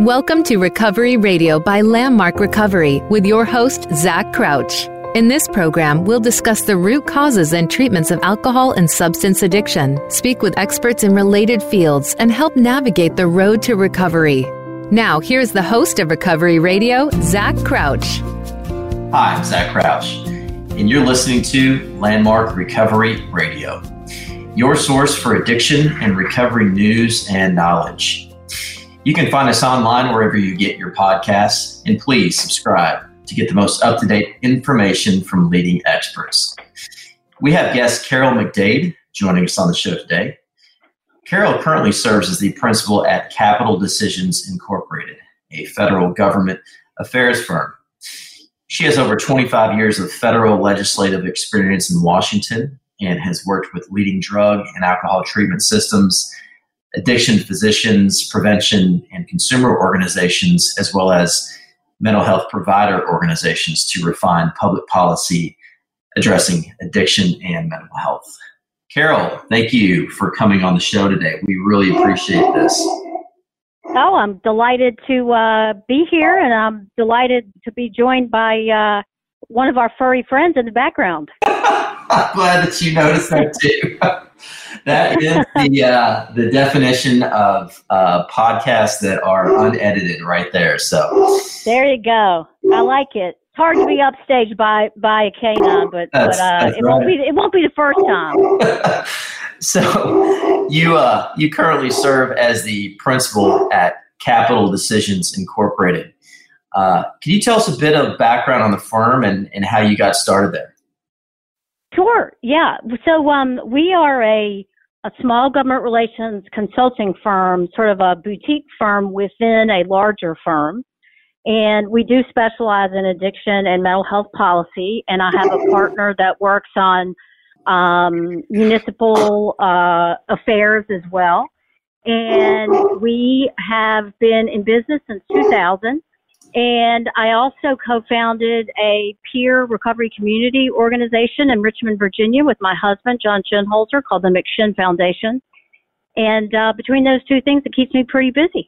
Welcome to Recovery Radio by Landmark Recovery with your host, Zach Crouch. In this program, we'll discuss the root causes and treatments of alcohol and substance addiction, speak with experts in related fields, and help navigate the road to recovery. Now, here's the host of Recovery Radio, Zach Crouch. Hi, I'm Zach Crouch, and you're listening to Landmark Recovery Radio, your source for addiction and recovery news and knowledge. You can find us online wherever you get your podcasts, and please subscribe to get the most up-to-date information from leading experts. We have guest Carol McDade joining us on the show today. Carol currently serves as the principal at Capital Decisions Incorporated, a federal government affairs firm. She has over 25 years of federal legislative experience in Washington and has worked with leading drug and alcohol treatment systems, addiction physicians, prevention and consumer organizations, as well as mental health provider organizations to refine public policy addressing addiction and mental health. Carol, thank you for coming on the show today. We really appreciate this. Oh, I'm delighted to be here, and I'm delighted to be joined by one of our furry friends in the background. I'm glad that you noticed that too. That is the definition of podcasts that are unedited right there. So there you go. I like it. It's hard to be upstaged by a canine, but it won't be the first time. So you currently serve as the principal at Capital Decisions Incorporated. Can you tell us a bit of background on the firm and how you got started there? Sure. Yeah. So we are a small government relations consulting firm, sort of a boutique firm within a larger firm. And we do specialize in addiction and mental health policy. And I have a partner that works on municipal affairs as well. And we have been in business since 2000. And I also co-founded a peer recovery community organization in Richmond, Virginia with my husband, John Shinholzer, called the McShin Foundation. And between those two things, it keeps me pretty busy.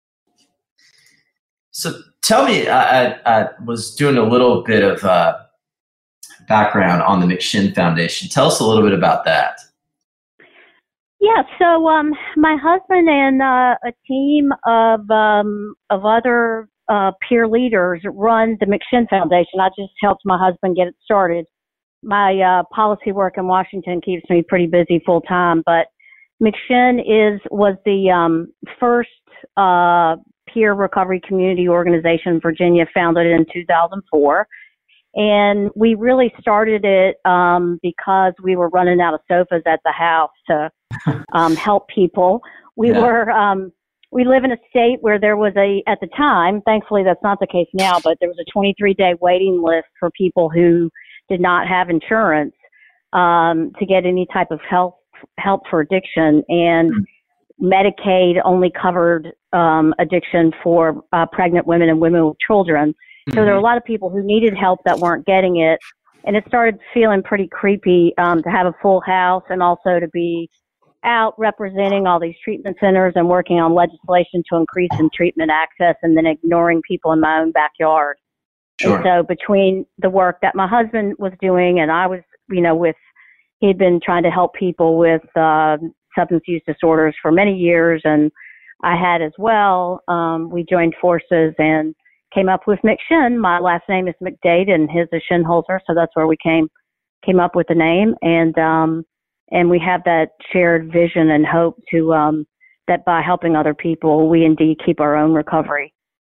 So tell me, I was doing a little bit of background on the McShin Foundation. Tell us a little bit about that. Yeah, so my husband and a team of other peer leaders run the McShin Foundation. I just helped my husband get it started. My policy work in Washington keeps me pretty busy full time, but McShin was the first peer recovery community organization in Virginia, founded in 2004. And we really started it because we were running out of sofas at the house to help people. We live in a state where there was at the time, thankfully that's not the case now, but there was a 23-day waiting list for people who did not have insurance to get any type of help for addiction. And Medicaid only covered addiction for pregnant women and women with children. So there were a lot of people who needed help that weren't getting it. And it started feeling pretty creepy to have a full house and also to be out representing all these treatment centers and working on legislation to increase in treatment access and then ignoring people in my own backyard. Sure. And so between the work that my husband was doing and I was, he'd been trying to help people with substance use disorders for many years, and I had as well. We joined forces and came up with McShin. My last name is McDade and his is Shinholzer, so that's where we came up with the name. And we have that shared vision and hope to that by helping other people, we indeed keep our own recovery.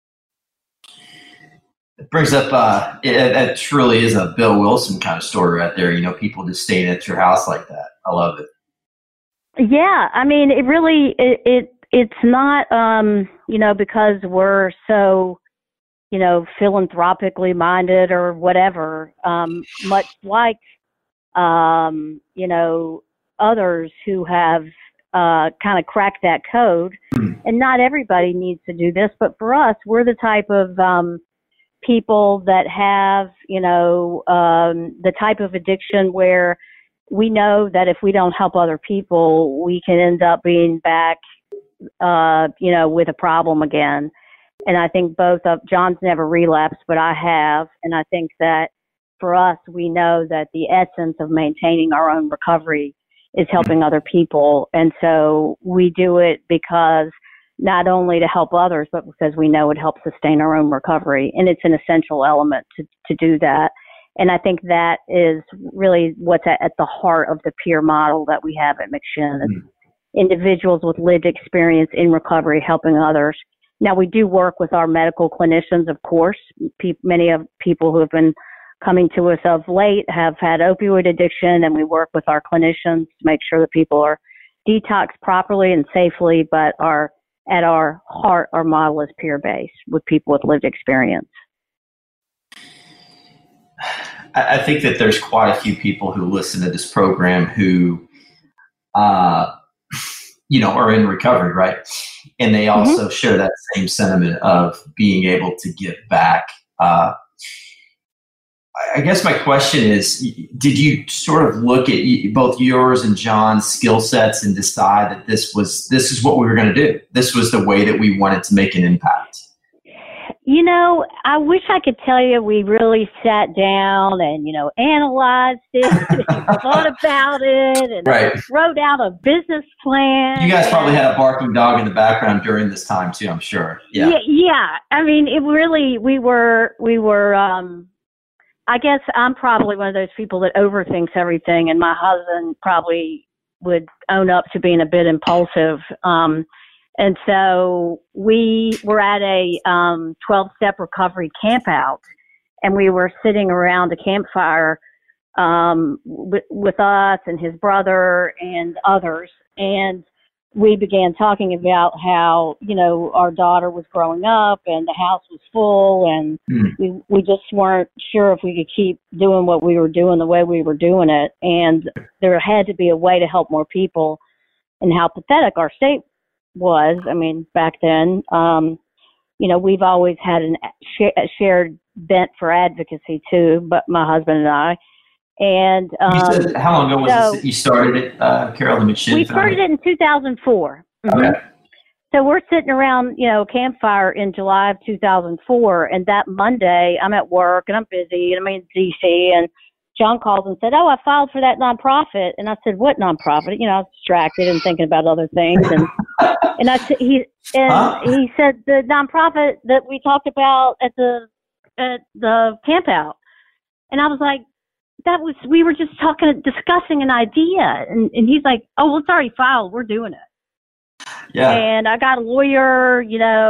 It brings up, it truly is a Bill Wilson kind of story right there. People just staying at your house like that. I love it. Yeah, I mean, it really, it's not, because we're so, philanthropically minded or whatever, much like, others who have kind of cracked that code. And not everybody needs to do this, but for us, we're the type of people that have, the type of addiction where we know that if we don't help other people, we can end up being back, with a problem again. And I think both of John's never relapsed, but I have. And I think that for us, we know that the essence of maintaining our own recovery is helping other people. And so we do it because not only to help others, but because we know it helps sustain our own recovery. And it's an essential element to do that. And I think that is really what's at the heart of the peer model that we have at McShin. Individuals with lived experience in recovery helping others. Now, we do work with our medical clinicians, of course. Many of people who have been coming to us of late have had opioid addiction, and we work with our clinicians to make sure that people are detoxed properly and safely, but at our heart, our model is peer-based with people with lived experience. I think that there's quite a few people who listen to this program who, are in recovery, right? And they also share that same sentiment of being able to give back. I guess my question is, did you sort of look at both yours and John's skill sets and decide that this is what we were going to do? This was the way that we wanted to make an impact? I wish I could tell you we really sat down and, analyzed it and thought about it and wrote out a business plan. You guys probably had a barking dog in the background during this time too, I'm sure. Yeah. Yeah. I mean, it really, we were, I guess I'm probably one of those people that overthinks everything, and my husband probably would own up to being a bit impulsive. And so we were at a 12-step recovery camp out, and we were sitting around a campfire with us and his brother and others. And we began talking about how, our daughter was growing up and the house was full, and we just weren't sure if we could keep doing what we were doing the way we were doing it. And there had to be a way to help more people, and how pathetic our state was. I mean, back then, we've always had a shared bent for advocacy too, but my husband and I. And you said, how long ago was this that you started it, Carol, the McShin? We started it in 2004. Okay. So we're sitting around, a campfire in July of 2004, and that Monday I'm at work and I'm busy and I'm in DC, and John calls and said, "Oh, I filed for that nonprofit." And I said, "What nonprofit?" I was distracted and thinking about other things. And he said, "The nonprofit that we talked about at the camp out." And I was like, we were just discussing an idea. And he's like, "Oh, well, it's already filed. We're doing it." Yeah. And I got a lawyer,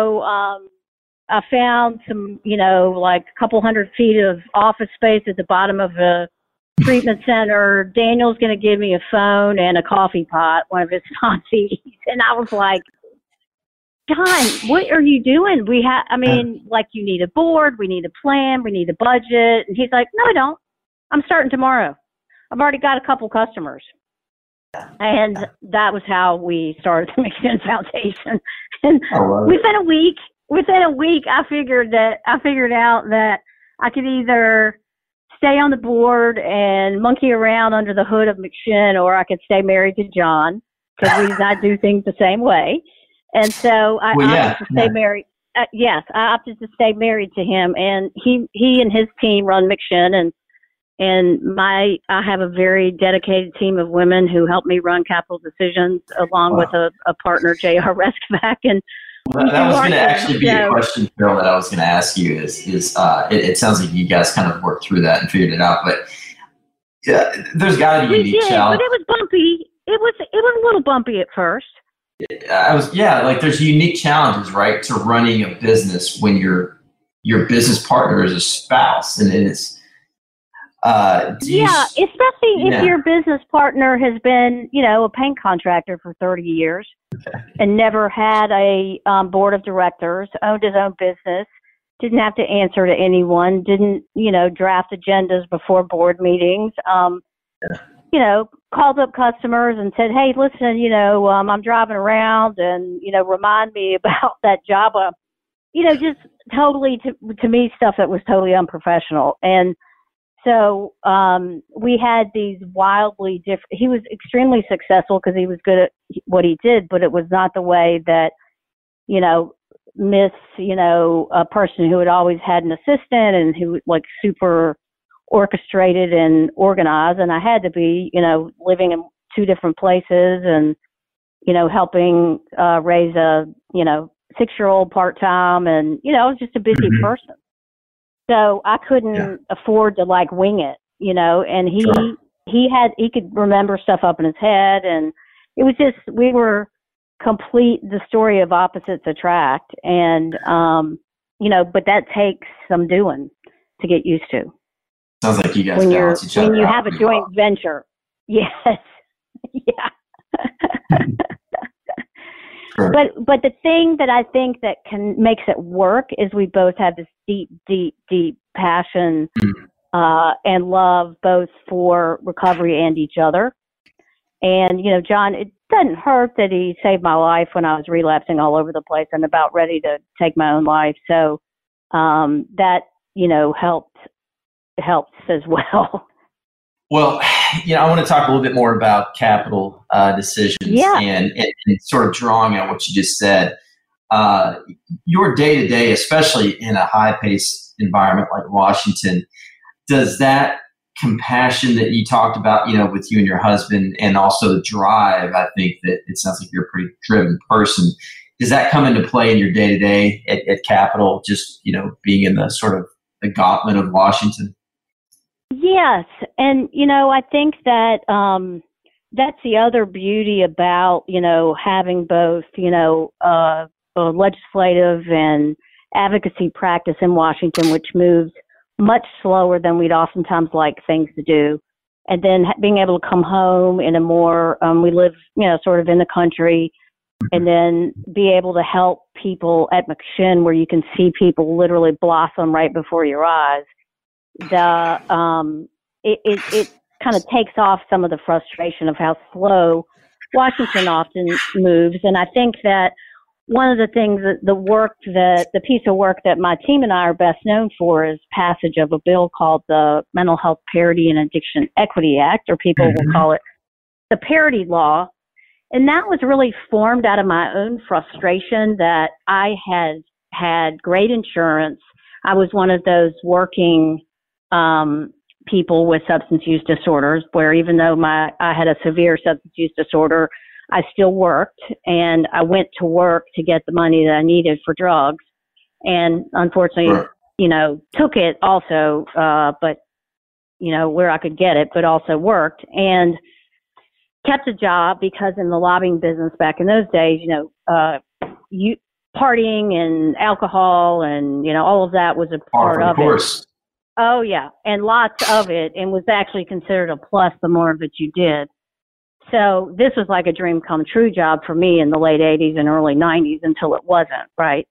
I found some, like a couple 100 feet of office space at the bottom of a treatment center. Daniel's going to give me a phone and a coffee pot, one of his sponsees. And I was like, "John, what are you doing? You need a board, we need a plan, we need a budget." And he's like, "No, I don't. I'm starting tomorrow. I've already got a couple customers." And that was how we started the McShin Foundation. And within a week, I figured out that I could either stay on the board and monkey around under the hood of McShin, or I could stay married to John, because we not do things the same way. And so I opted to stay married. Yes, I opted to stay married to him, and he and his team run McShin, and I have a very dedicated team of women who help me run Capital Decisions, along with a partner, J.R. Reskvac. And that was going to actually be a question, Carol, that I was going to ask you is it sounds like you guys kind of worked through that and figured it out, but yeah, there's got to be a unique challenge. But it was bumpy. It was a little bumpy at first. There's unique challenges, right, to running a business when your business partner is a spouse, and it's especially if your business partner has been, a paint contractor for 30 years and never had a board of directors, owned his own business, didn't have to answer to anyone, didn't, draft agendas before board meetings, called up customers and said, "Hey, listen, I'm driving around and, remind me about that job." Just totally, to me, stuff that was totally unprofessional. And so we had these wildly different. He was extremely successful because he was good at what he did, but it was not the way that, miss, a person who had always had an assistant and who like super orchestrated and organized. And I had to be, living in two different places and, helping raise a, 6-year-old part-time. And, I was just a busy person. So I couldn't afford to like wing it, and he could remember stuff up in his head. And it was just, we were the story of opposites attract. And, but that takes some doing to get used to. Sounds like you guys balance each other when you out have a joint venture. Yes. Yeah. Sure. But the thing that I think that makes it work is we both have this deep, deep, deep passion and love both for recovery and each other. And, John, it doesn't hurt that he saved my life when I was relapsing all over the place and about ready to take my own life. So that, helps as well. Well, I want to talk a little bit more about capital decisions and sort of drawing on what you just said. Your day-to-day, especially in a high-paced environment like Washington, does that compassion that you talked about, with you and your husband, and also the drive, I think that it sounds like you're a pretty driven person. Does that come into play in your day-to-day at Capitol, just, being in the sort of the gauntlet of Washington? Yes. And, I think that that's the other beauty about, having both, a legislative and advocacy practice in Washington, which moves much slower than we'd oftentimes like things to do. And then being able to come home in a more, we live, sort of in the country, and then be able to help people at McShin where you can see people literally blossom right before your eyes. It kind of takes off some of the frustration of how slow Washington often moves. And I think that one of the things that the piece of work that my team and I are best known for is passage of a bill called the Mental Health Parity and Addiction Equity Act, or people will call it the Parity Law. And that was really formed out of my own frustration that I had great insurance. I was one of those working people with substance use disorders where even though I had a severe substance use disorder, I still worked, and I went to work to get the money that I needed for drugs. And unfortunately, took it also, but, where I could get it, but also worked and kept a job because in the lobbying business back in those days, partying and alcohol and, all of that was a part of it. Oh, yeah. And lots of it, and was actually considered a plus the more of it you did. So this was like a dream come true job for me in the late 80s and early 90s until it wasn't, right?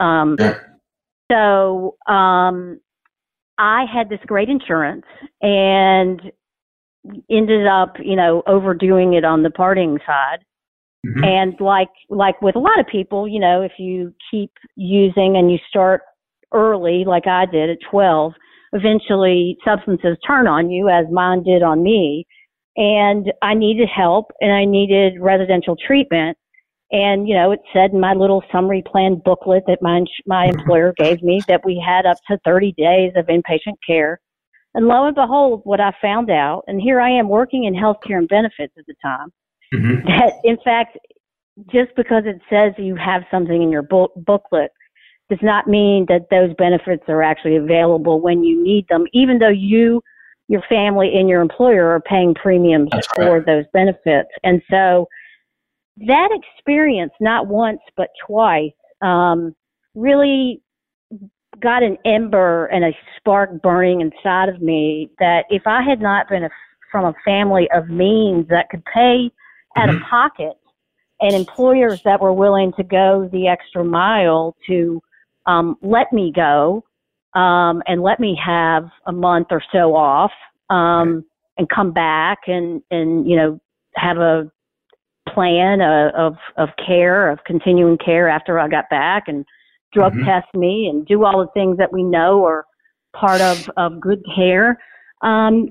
So I had this great insurance and ended up, overdoing it on the partying side. Mm-hmm. And like with a lot of people, if you keep using and you start early, like I did at 12, eventually substances turn on you, as mine did on me. And I needed help and I needed residential treatment. And, it said in my little summary plan booklet that my employer gave me that we had up to 30 days of inpatient care. And lo and behold, what I found out, and here I am working in healthcare and benefits at the time, that in fact, just because it says you have something in your booklet does not mean that those benefits are actually available when you need them, even though you, your family, and your employer are paying premiums for those benefits. And so that experience, not once but twice, really got an ember and a spark burning inside of me that if I had not been from a family of means that could pay out of pocket and employers that were willing to go the extra mile to let me go and let me have a month or so off and come back and have a plan of care, of continuing care after I got back and drug test me and do all the things that we know are part of good care.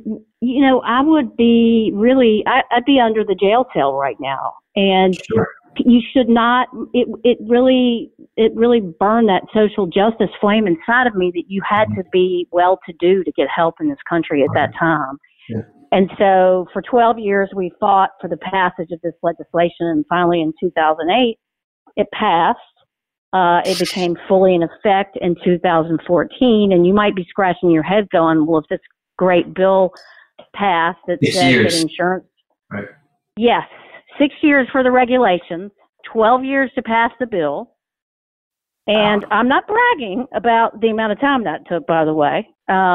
I would be I'd be under the jail cell right now. And you should not, it really burned that social justice flame inside of me that you had to be well-to-do to get help in this country at that time. Yeah. And so for 12 years, we fought for the passage of this legislation. And finally in 2008, it passed. It became fully in effect in 2014. And you might be scratching your head going, well, if this great bill passed that said that insurance. Right. Yes. 6 years for the regulations, 12 years to pass the bill. And I'm not bragging about the amount of time that took, by the way.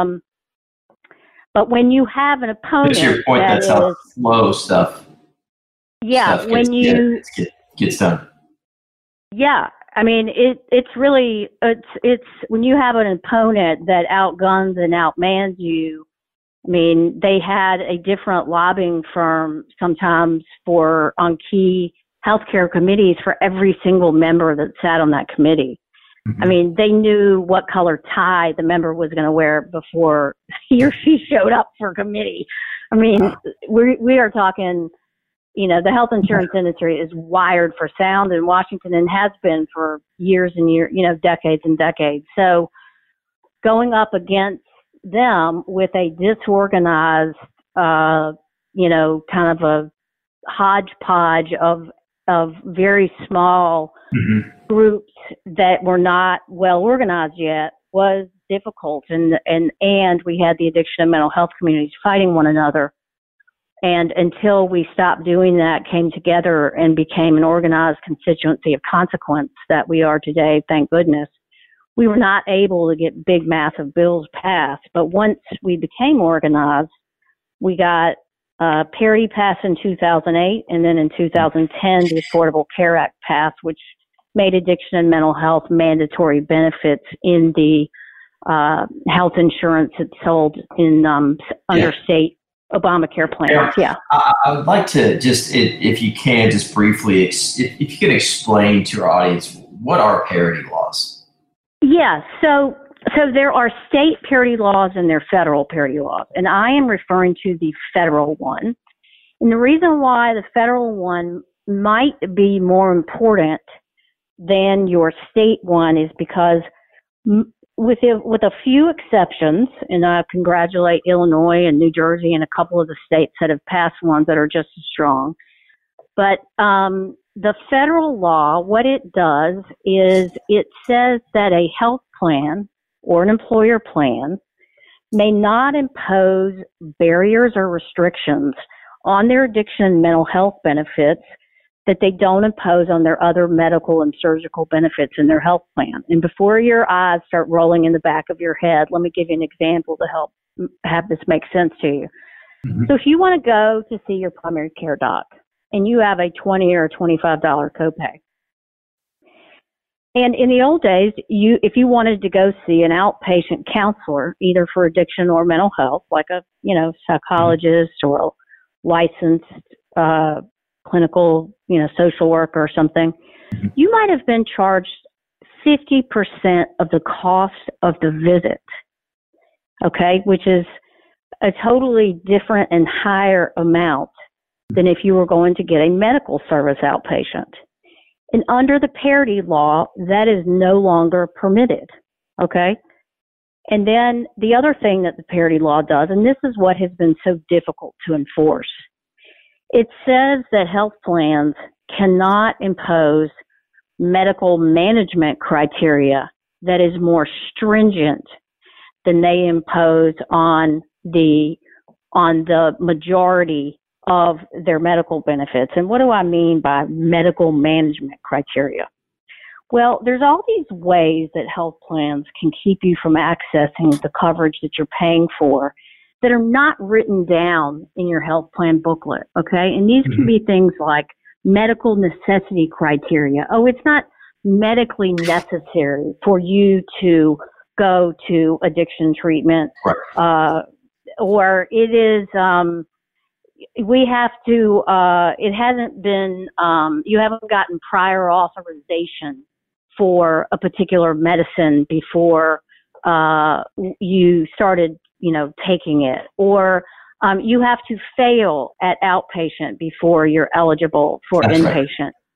But when you have an opponent, to your point, that's how slow stuff. Yeah, stuff when gets done. Yeah, I mean it's really it's when you have an opponent that outguns and outmans you. I mean, they had a different lobbying firm sometimes on key healthcare committees for every single member that sat on that committee. Mm-hmm. I mean, they knew what color tie the member was going to wear before he or she showed up for committee. I mean, we are talking, the health insurance industry is wired for sound in Washington and has been for years and years, decades and decades. So going up against them with a disorganized, kind of a hodgepodge of very small groups that were not well organized yet was difficult. And we had the addiction and mental health communities fighting one another. And until we stopped doing that, came together and became an organized constituency of consequence that we are today, thank goodness, we were not able to get big, massive bills passed. But once we became organized, we got parity passed in 2008, and then in 2010, the Affordable Care Act passed, which made addiction and mental health mandatory benefits in the health insurance that's sold in under state Obamacare plans. Yeah. I would like to just, if you can, just briefly, if you can explain to our audience, what are parity laws? Yeah, so there are state parity laws and there are federal parity laws, and I am referring to the federal one. And the reason why the federal one might be more important than your state one is because with a few exceptions, and I congratulate Illinois and New Jersey and a couple of the states that have passed ones that are just as strong, but the federal law, what it does is it says that a health plan or an employer plan may not impose barriers or restrictions on their addiction and mental health benefits that they don't impose on their other medical and surgical benefits in their health plan. And before your eyes start rolling in the back of your head, let me give you an example to help have this make sense to you. Mm-hmm. So if you want to go to see your primary care doc, and you have a $20 or $25 copay. And in the old days, if you wanted to go see an outpatient counselor, either for addiction or mental health, like a psychologist or licensed clinical social worker or something, you might have been charged 50% of the cost of the visit. Okay, which is a totally different and higher amount than if you were going to get a medical service outpatient. And under the parity law, that is no longer permitted, okay? And then the other thing that the parity law does, and this is what has been so difficult to enforce, it says that health plans cannot impose medical management criteria that is more stringent than they impose on the majority of their medical benefits. And what do I mean by medical management criteria? Well, there's all these ways that health plans can keep you from accessing the coverage that you're paying for that are not written down in your health plan booklet, okay? And these can be things like medical necessity criteria. Oh, it's not medically necessary for you to go to addiction treatment, right. Or it is, we have to, it hasn't been, you haven't gotten prior authorization for a particular medicine before you started, taking it. Or you have to fail at outpatient before you're eligible for That's inpatient. Right.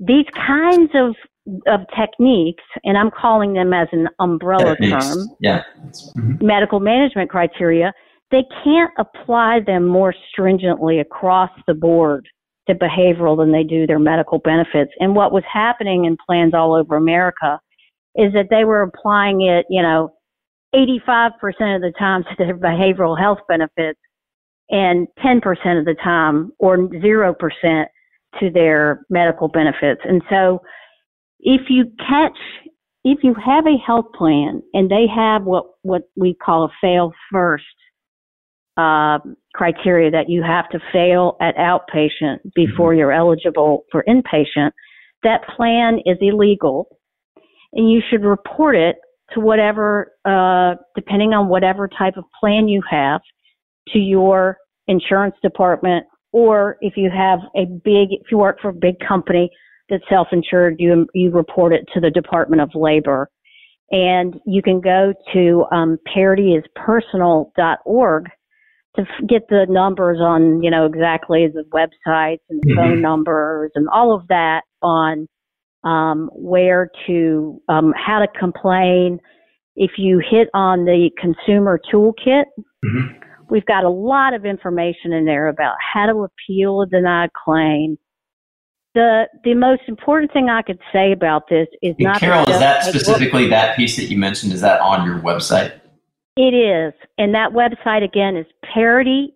these kinds of techniques, and I'm calling them as an umbrella term, medical management criteria, they can't apply them more stringently across the board to behavioral than they do their medical benefits. And what was happening in plans all over America is that they were applying it, 85% of the time to their behavioral health benefits and 10% of the time or 0% to their medical benefits. And so if you have a health plan and they have what we call a fail first criteria, that you have to fail at outpatient before you're eligible for inpatient, that plan is illegal, and you should report it to whatever, depending on whatever type of plan you have, to your insurance department, or if you work for a big company that's self-insured, you report it to the Department of Labor. And you can go to parityispersonal.org to get the numbers on, exactly the websites and the phone numbers and all of that on where to, how to complain. If you hit on the consumer toolkit, we've got a lot of information in there about how to appeal a denied claim. The most important thing I could say about this is not. Carol, is that specifically that piece that you mentioned? Is that on your website? It is, and that website again is Parity,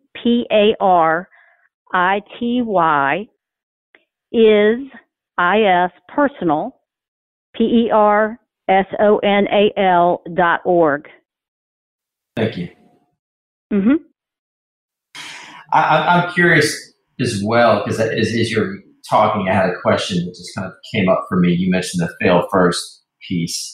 PARITY, is personal, PERSONAL.org. Thank you. I'm curious as well, because as you're talking, I had a question that just kind of came up for me. You mentioned the fail first piece.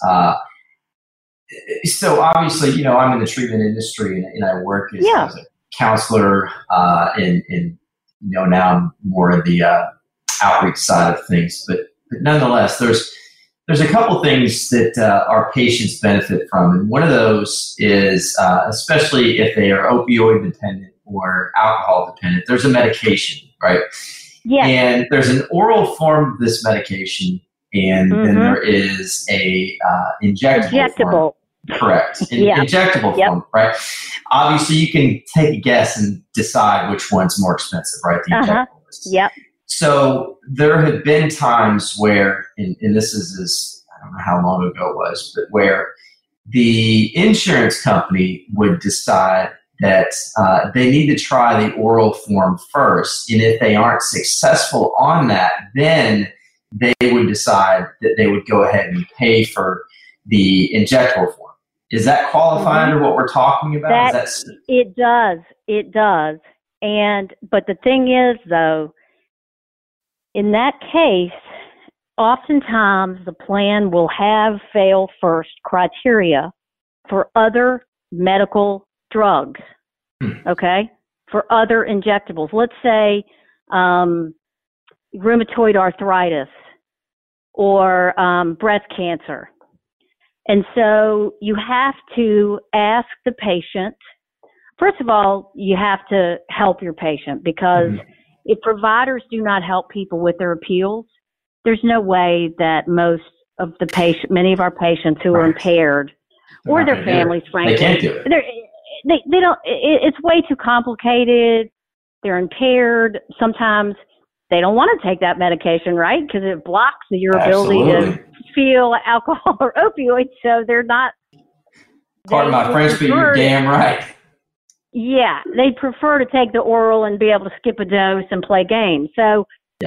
So obviously, I'm in the treatment industry and I work as a counselor, and now I'm more of the outreach side of things. But nonetheless, there's a couple things that our patients benefit from, and one of those is, especially if they are opioid dependent or alcohol dependent, there's a medication, right? Yeah. And there's an oral form of this medication, and then there is a injectable form. Correct. Injectable form, right? Obviously, you can take a guess and decide which one's more expensive, right? The injectable. Yep. So there have been times where, and this is I don't know how long ago it was, but where the insurance company would decide that they need to try the oral form first. And if they aren't successful on that, then they would decide that they would go ahead and pay for the injectable form. Is that qualify under what we're talking about? It does. It does. But the thing is, though, in that case, oftentimes the plan will have fail first criteria for other medical drugs, okay, for other injectables. Let's say rheumatoid arthritis or breast cancer. And so you have to ask the patient, first of all, you have to help your patient, because if providers do not help people with their appeals, there's no way that many of our patients who are impaired, or their families, frankly, they can't do it. They don't. It's way too complicated. They're impaired. Sometimes they don't want to take that medication, right? Because it blocks your ability to feel alcohol or opioids. So they're not. Pardon my French, but you're damn right. Yeah, they prefer to take the oral and be able to skip a dose and play games. So,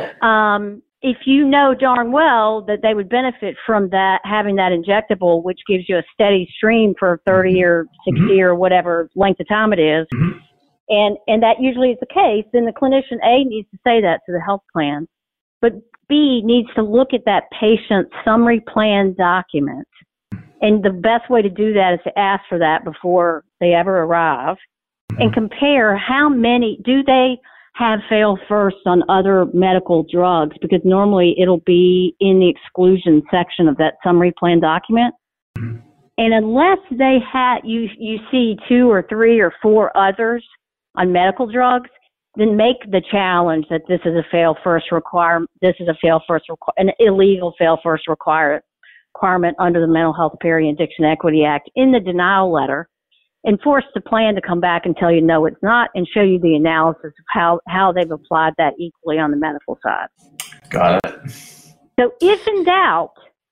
if you know darn well that they would benefit from that, having that injectable, which gives you a steady stream for 30 or 60 or whatever length of time it is, and that usually is the case, then the clinician A needs to say that to the health plan, but B needs to look at that patient's summary plan document. And the best way to do that is to ask for that before they ever arrive, and compare how many do they have fail first on other medical drugs, because normally it'll be in the exclusion section of that summary plan document. And unless they you see 2 or 3 or 4 others on medical drugs, then make the challenge that this is a fail first requirement. This is a fail first an illegal fail first requirement under the Mental Health Parity and Addiction Equity Act in the denial letter, and force the plan to come back and tell you no, it's not, and show you the analysis of how they've applied that equally on the medical side. Got it. So if in doubt,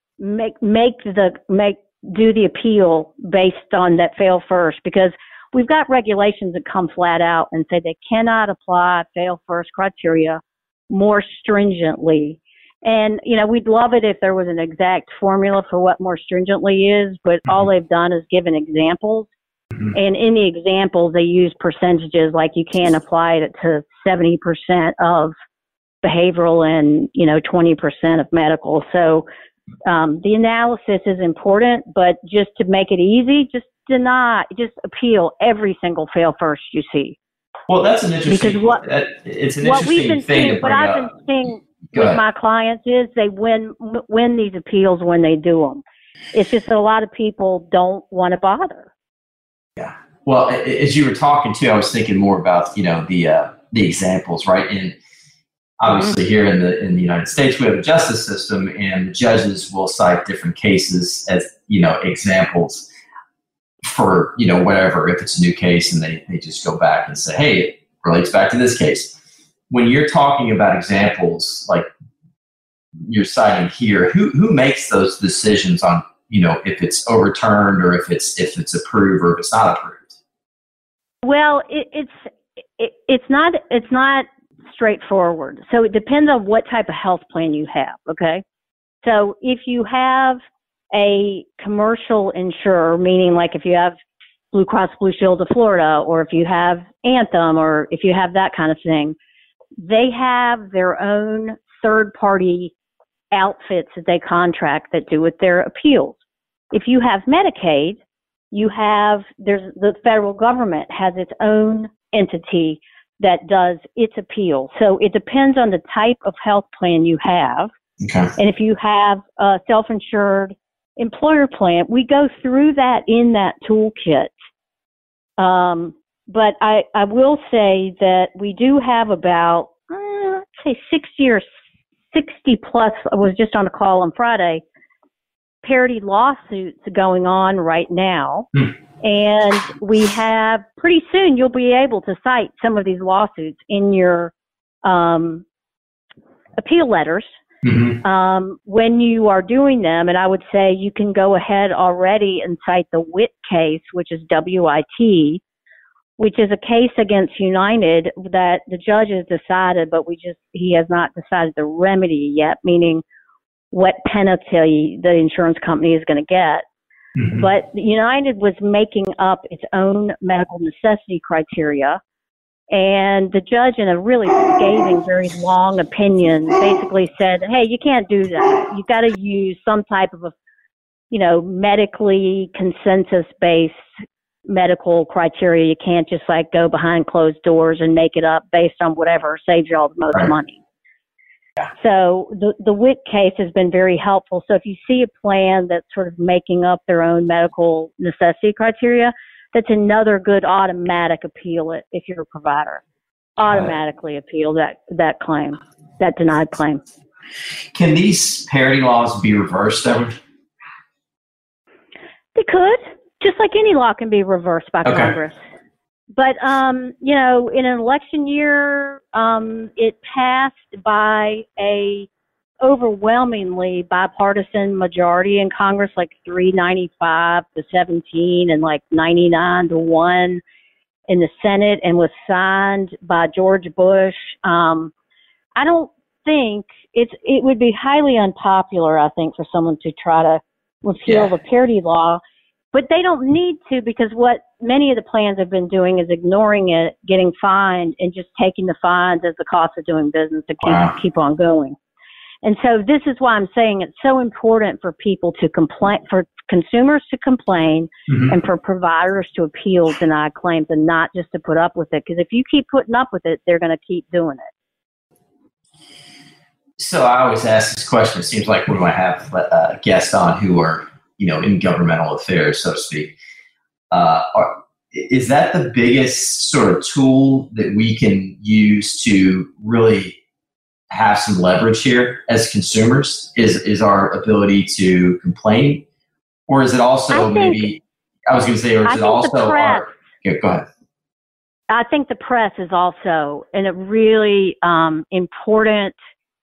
do the appeal based on that fail first, because we've got regulations that come flat out and say they cannot apply fail first criteria more stringently. And, we'd love it if there was an exact formula for what more stringently is, but all they've done is given examples. Mm-hmm. And in the examples, they use percentages, like you can apply it to 70% of behavioral and, 20% of medical. So the analysis is important, but just to make it easy, just appeal every single fail first you see. Well, that's an interesting, it's an interesting thing to bring up. What I've been seeing with my clients is they win these appeals when they do them. It's just that a lot of people don't want to bother. Yeah. Well, as you were talking too, I was thinking more about, the examples, right? And obviously here in the United States, we have a justice system, and the judges will cite different cases as, examples for, whatever, if it's a new case, and they just go back and say, hey, it relates back to this case. When you're talking about examples like you're citing here, who makes those decisions on, if it's overturned or if it's approved or if it's not approved? Well, it's not straightforward. So it depends on what type of health plan you have. Okay. So if you have a commercial insurer, meaning like if you have Blue Cross Blue Shield of Florida, or if you have Anthem, or if you have that kind of thing, they have their own third-party outfits that they contract that do with their appeals. If you have Medicaid, the federal government has its own entity that does its appeal. So it depends on the type of health plan you have. Okay. And if you have a self-insured employer plan, we go through that in that toolkit. But I will say that we do have about, say 60 or 60 plus, I was just on a call on Friday, parity lawsuits going on right now. And we have, pretty soon you'll be able to cite some of these lawsuits in your appeal letters when you are doing them. And I would say you can go ahead already and cite the WIT case, which is WIT, which is a case against United that the judge has decided, but he has not decided the remedy yet, meaning what penalty the insurance company is going to get. But United was making up its own medical necessity criteria, and the judge, in a really scathing, very long opinion, basically said, hey, you can't do that. You've got to use some type of medically consensus-based medical criteria. You can't just go behind closed doors and make it up based on whatever saves you all the most money. Yeah. So the WIT case has been very helpful. So if you see a plan that's sort of making up their own medical necessity criteria, that's another good automatic appeal it if you're a provider. Automatically appeal that claim, that denied claim. Can these parity laws be reversed ever? They could. Just like any law can be reversed by Congress. But, in an election year, it passed by a overwhelmingly bipartisan majority in Congress, 395 to 17 and 99 to 1 in the Senate, and was signed by George Bush. I don't think it would be highly unpopular, I think, for someone to try to repeal the parity law. But they don't need to, because what many of the plans have been doing is ignoring it, getting fined, and just taking the fines as the cost of doing business to keep on going. And so this is why I'm saying it's so important for people to complain, for consumers to complain, and for providers to appeal denied claims, and not just to put up with it. Because if you keep putting up with it, they're going to keep doing it. So I always ask this question. It seems like we might have guests on who are, in governmental affairs, so to speak. is that the biggest sort of tool that we can use to really have some leverage here as consumers? Is our ability to complain, or is it also maybe? I was going to say, or is it also our? Yeah, go ahead. I think the press is also a really important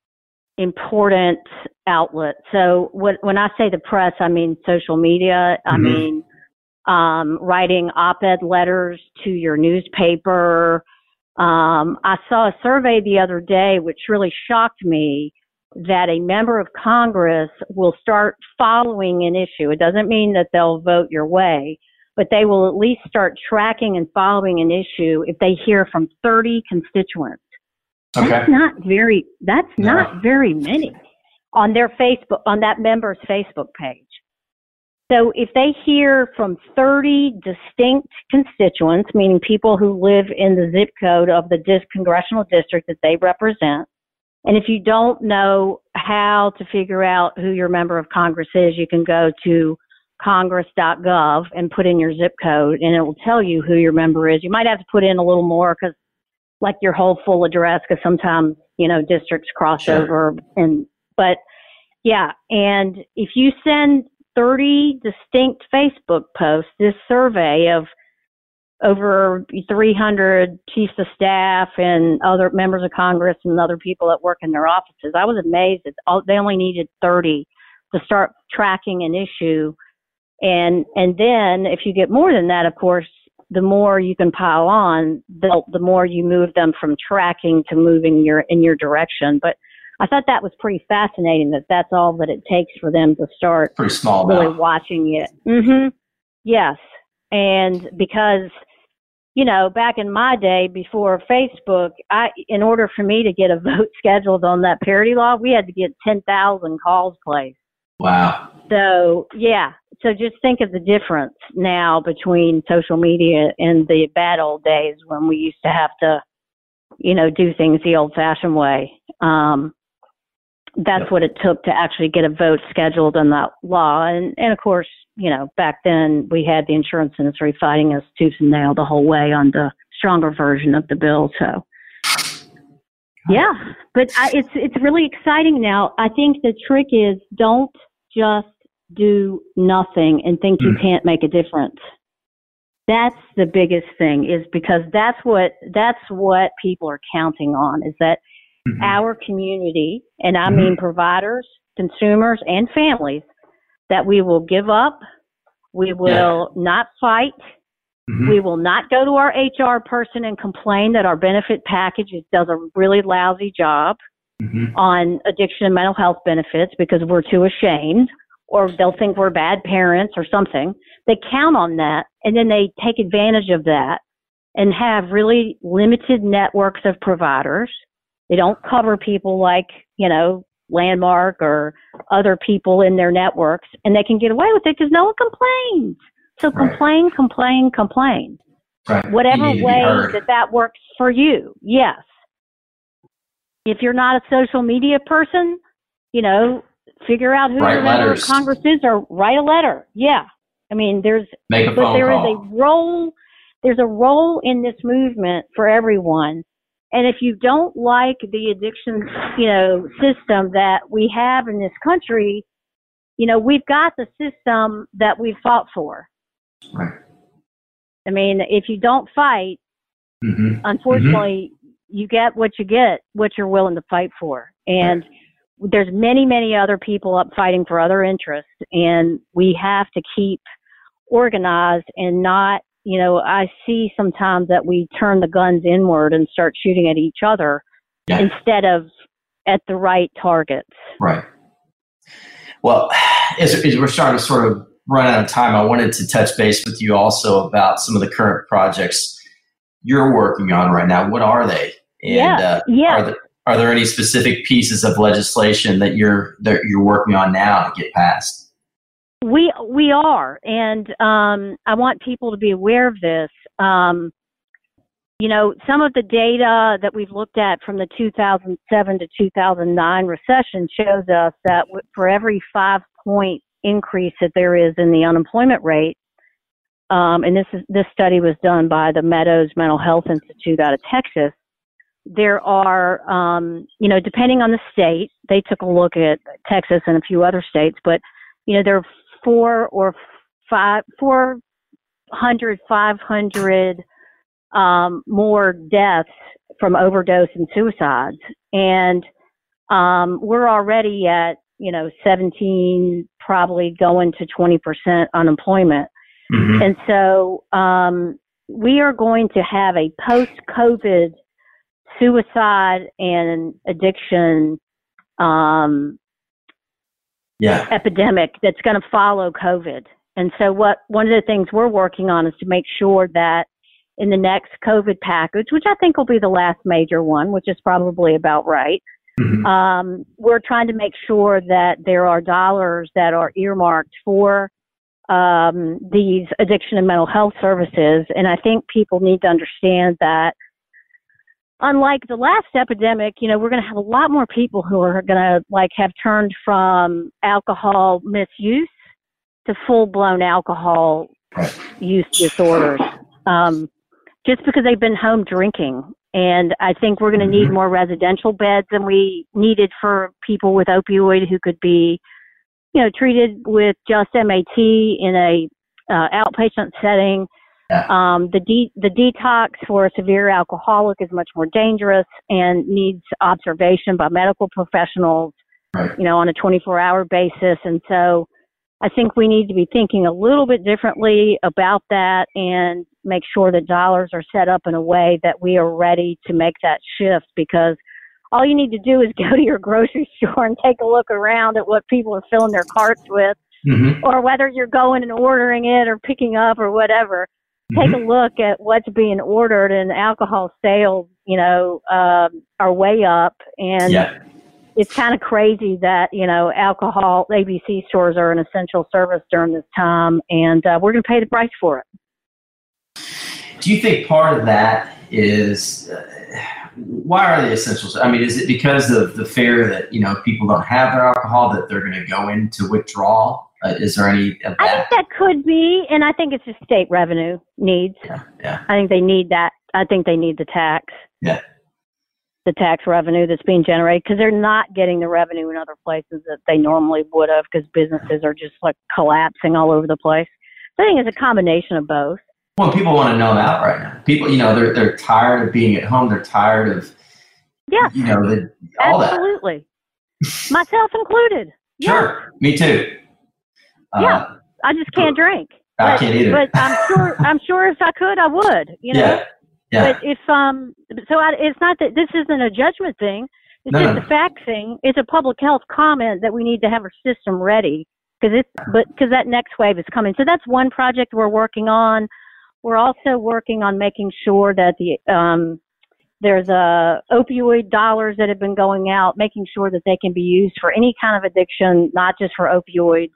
outlet. So when I say the press, I mean social media. I mean writing op-ed letters to your newspaper. I saw a survey the other day which really shocked me, that a member of Congress will start following an issue. It doesn't mean that they'll vote your way, but they will at least start tracking and following an issue if they hear from 30 constituents. Okay. That's not very many on their Facebook, on that member's Facebook page. So if they hear from 30 distinct constituents, meaning people who live in the zip code of the congressional district that they represent, and if you don't know how to figure out who your member of Congress is, you can go to congress.gov and put in your zip code, and it will tell you who your member is. You might have to put in a little more, because like your whole full address, because sometimes, districts cross over. But yeah, and if you send 30 distinct Facebook posts, this survey of over 300 chiefs of staff and other members of Congress and other people that work in their offices, I was amazed that they only needed 30 to start tracking an issue. And then if you get more than that, of course, the more you can pile on, the more you move them from tracking to moving in your direction. But I thought that was pretty fascinating, that that's all that it takes for them to start pretty small really watching it. Yes. And because, back in my day before Facebook, in order for me to get a vote scheduled on that parity law, we had to get 10,000 calls placed. Wow. So, yeah. So just think of the difference now between social media and the bad old days when we used to have to, do things the old-fashioned way. That's what it took to actually get a vote scheduled on that law. And of course, back then we had the insurance industry fighting us tooth and nail the whole way on the stronger version of the bill. So, yeah, but it's really exciting now. I think the trick is, don't just do nothing and think you can't make a difference. That's the biggest thing, is because that's what people are counting on, is that our community, and I mean providers, consumers, and families, that we will give up, we will not fight, we will not go to our HR person and complain that our benefit package does a really lousy job on addiction and mental health benefits because we're too ashamed, or they'll think we're bad parents or something. They count on that, and then they take advantage of that and have really limited networks of providers. They don't cover people like, Landmark or other people in their networks, and they can get away with it because no one complains. So complain. Right. Whatever way that works for you. Yes. If you're not a social media person, figure out who your member of Congress is, or write a letter. Yeah. I mean, there's a role in this movement for everyone. And if you don't like the addiction, system that we have in this country, we've got the system that we've fought for. Right. I mean, if you don't fight, unfortunately, you get what you're willing to fight for. And there's many, many other people up fighting for other interests, and we have to keep organized and not, I see sometimes that we turn the guns inward and start shooting at each other instead of at the right targets. Right. Well, as we're starting to sort of run out of time, I wanted to touch base with you also about some of the current projects you're working on right now. What are they? And are there any specific pieces of legislation that you're working on now to get passed? We are, and I want people to be aware of this. Some of the data that we've looked at from the 2007 to 2009 recession shows us that for every 5-point increase that there is in the unemployment rate, and this study was done by the Meadows Mental Health Institute out of Texas. There are, depending on the state, they took a look at Texas and a few other states, but, there are 500 more deaths from overdose and suicides. And we're already at, 17, probably going to 20% unemployment. Mm-hmm. And so we are going to have a post-COVID suicide and addiction epidemic that's going to follow COVID. And so one of the things we're working on is to make sure that in the next COVID package, which I think will be the last major one, which is probably about right, Mm-hmm. We're trying to make sure that there are dollars that are earmarked for these addiction and mental health services. And I think people need to understand that unlike the last epidemic, we're going to have a lot more people who are going to have turned from alcohol misuse to full-blown alcohol use disorders, just because they've been home drinking. And I think we're going to need more residential beds than we needed for people with opioid who could be, treated with just MAT in a outpatient setting. Yeah. The detox for a severe alcoholic is much more dangerous and needs observation by medical professionals, on a 24-hour basis. And so I think we need to be thinking a little bit differently about that and make sure that dollars are set up in a way that we are ready to make that shift, because all you need to do is go to your grocery store and take a look around at what people are filling their carts with, or whether you're going and ordering it or picking up or whatever. Take a look at what's being ordered, and alcohol sales, are way up. And it's kind of crazy that, alcohol, ABC stores are an essential service during this time, and we're going to pay the price for it. Do you think part of that is, why are they essential? I mean, is it because of the fear that, people don't have their alcohol, that they're going to go into withdrawal? Is there any of that? I think that could be, and I think it's just state revenue needs. Yeah. I think they need that. I think they need the tax. Yeah. The tax revenue that's being generated, because they're not getting the revenue in other places that they normally would have, because businesses are just collapsing all over the place. So I think it's a combination of both. Well, people want to know that right now. People, they're tired of being at home. They're tired of, all that. Absolutely. Myself included. Sure. Me too. I just can't drink. I can't either. But I'm sure if I could, I would. Yeah. But if it's not that this isn't a judgment thing. It's just a fact thing. It's a public health comment that we need to have our system ready, because that next wave is coming. So that's one project we're working on. We're also working on making sure that there's opioid dollars that have been going out, making sure that they can be used for any kind of addiction, not just for opioids.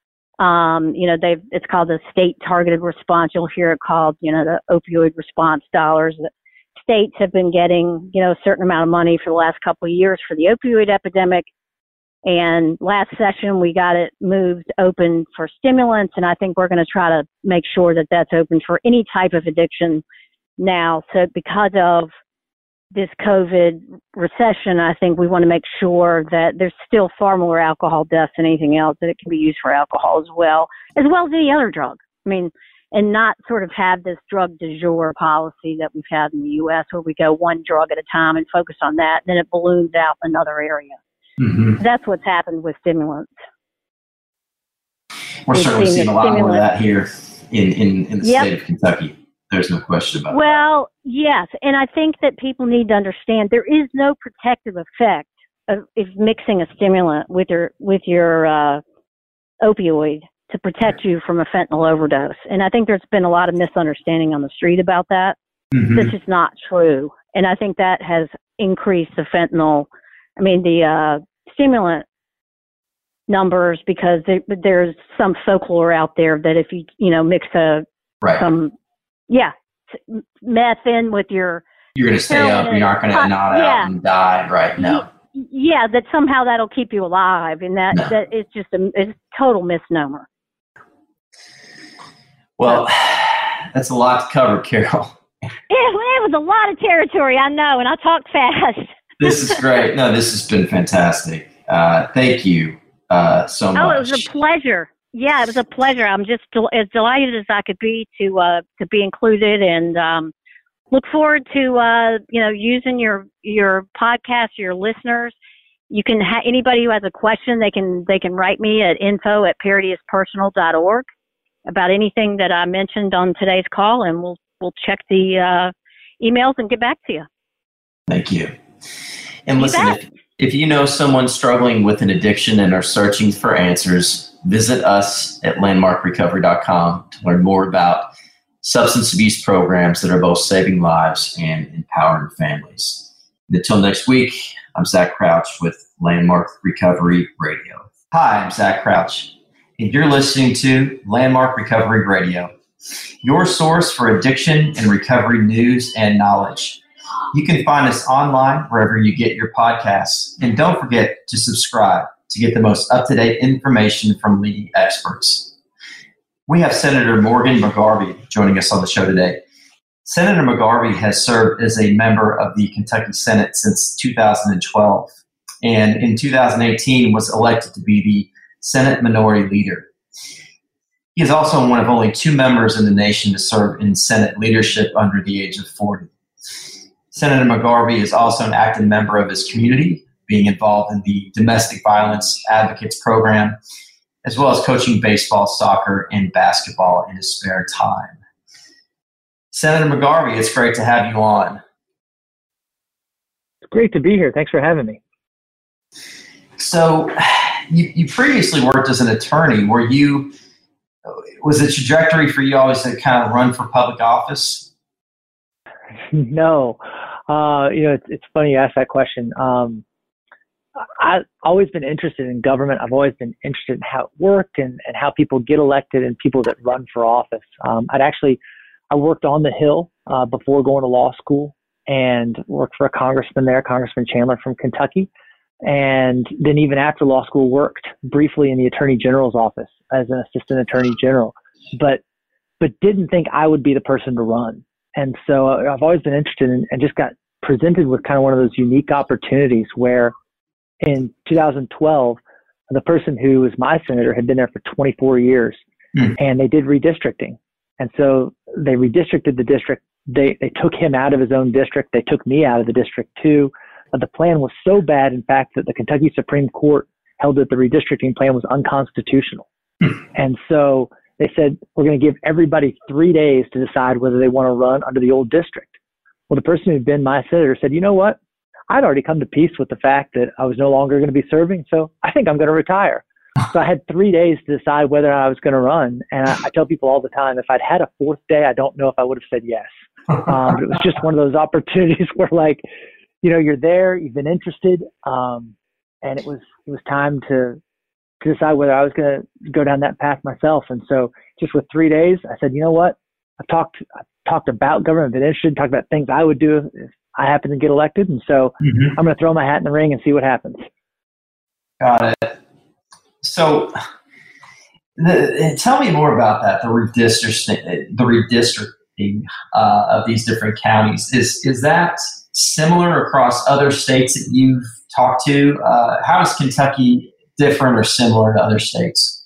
It's called the state targeted response. You'll hear it called, the opioid response dollars. The states have been getting, a certain amount of money for the last couple of years for the opioid epidemic. And last session, we got it moved open for stimulants. And I think we're going to try to make sure that that's open for any type of addiction now. So because of this COVID recession, I think we want to make sure that there's still far more alcohol deaths than anything else, that it can be used for alcohol as well as any other drug. I mean, and not sort of have this drug du jour policy that we've had in the U.S. where we go one drug at a time and focus on that, and then it balloons out in another area. Mm-hmm. That's what's happened with stimulants. We're certainly seeing a lot more of that here in the state of Kentucky. There's no question about that. Well, yes, and I think that people need to understand there is no protective effect of mixing a stimulant with your opioid to protect you from a fentanyl overdose. And I think there's been a lot of misunderstanding on the street about that. Mm-hmm. This is not true. And I think that has increased the the stimulant numbers, because there's some folklore out there that if you mix meth in with you're going to stay up, you're not going to nod out and die right now. Yeah, that somehow that'll keep you alive, and that it's just it's a total misnomer. Well, That's a lot to cover, Carol. It was a lot of territory, I know, and I talked fast. This is great. No, this has been fantastic. Thank you so much. Oh, it was a pleasure. Yeah, it was a pleasure. I'm just as delighted as I could be to be included, and look forward to using your podcast, your listeners. You can anybody who has a question, they can write me at info@parityispersonal.org about anything that I mentioned on today's call, and we'll check the emails and get back to you. Thank you. And listen, if you know someone struggling with an addiction and are searching for answers, visit us at landmarkrecovery.com to learn more about substance abuse programs that are both saving lives and empowering families. And until next week, I'm Zach Crouch with Landmark Recovery Radio. Hi, I'm Zach Crouch, and you're listening to Landmark Recovery Radio, your source for addiction and recovery news and knowledge. You can find us online wherever you get your podcasts. And don't forget to subscribe to get the most up-to-date information from leading experts. We have Senator Morgan McGarvey joining us on the show today. Senator McGarvey has served as a member of the Kentucky Senate since 2012, and in 2018 was elected to be the Senate Minority Leader. He is also one of only 2 members in the nation to serve in Senate leadership under the age of 40. Senator McGarvey is also an active member of his community, being involved in the Domestic Violence Advocates Program, as well as coaching baseball, soccer, and basketball in his spare time. Senator McGarvey, it's great to have you on. It's great to be here. Thanks for having me. So, you previously worked as an attorney. Was the trajectory for you always to kind of run for public office? No. It's funny you ask that question. I've always been interested in government. I've always been interested in how it worked and how people get elected and people that run for office. I worked on the Hill before going to law school and worked for a congressman there, Congressman Chandler from Kentucky. And then even after law school, worked briefly in the Attorney General's office as an assistant attorney general, but didn't think I would be the person to run. And so I've always been interested in, and just got presented with kind of one of those unique opportunities where in 2012, the person who was my senator had been there for 24 years and they did redistricting. And so they redistricted the district. They took him out of his own district. They took me out of the district too. The plan was so bad, in fact, that the Kentucky Supreme Court held that the redistricting plan was unconstitutional. And so they said, we're going to give everybody 3 days to decide whether they want to run under the old district. Well, the person who'd been my senator said, you know what? I'd already come to peace with the fact that I was no longer going to be serving, so I think I'm going to retire. So I had 3 days to decide whether I was going to run. And I tell people all the time, if I'd had a 4th day, I don't know if I would have said yes. But it was just one of those opportunities where, like, you're there, you've been interested, and it was time to decide whether I was going to go down that path myself. And so just with 3 days, I said, you know what? I've talked about government, been interested, talked about things I would do if I happen to get elected. And so I'm going to throw my hat in the ring and see what happens. Got it. So tell me more about that, the redistricting of these different counties. Is that similar across other states that you've talked to? How is Kentucky different or similar to other states?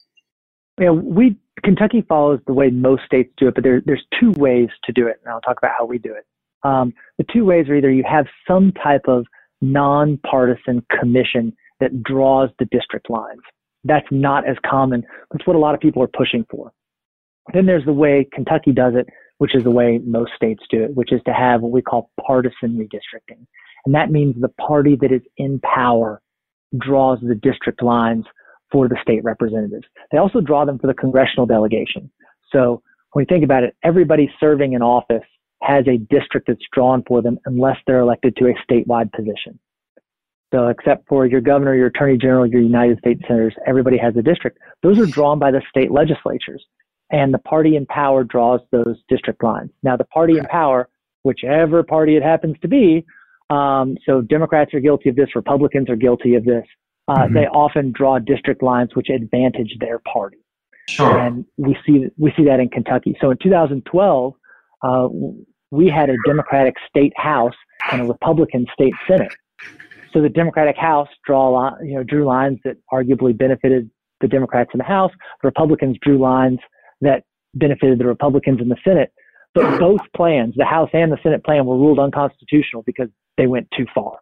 Kentucky follows the way most states do it, but there's 2 ways to do it, and I'll talk about how we do it. The 2 ways are either you have some type of nonpartisan commission that draws the district lines. That's not as common. That's what a lot of people are pushing for. Then there's the way Kentucky does it, which is the way most states do it, which is to have what we call partisan redistricting. And that means the party that is in power draws the district lines for the state representatives. They also draw them for the congressional delegation. So when you think about it, everybody serving in office has a district that's drawn for them unless they're elected to a statewide position. So except for your governor, your attorney general, your United States senators, everybody has a district. Those are drawn by the state legislatures, and the party in power draws those district lines. Now, the party in power, whichever party it happens to be, so Democrats are guilty of this, Republicans are guilty of this, they often draw district lines which advantage their party. Sure. And we see that in Kentucky. So in 2012, we had a Democratic state House and a Republican state Senate. So the Democratic House drew lines that arguably benefited the Democrats in the House. The Republicans drew lines that benefited the Republicans in the Senate. But both plans, the House and the Senate plan, were ruled unconstitutional because they went too far.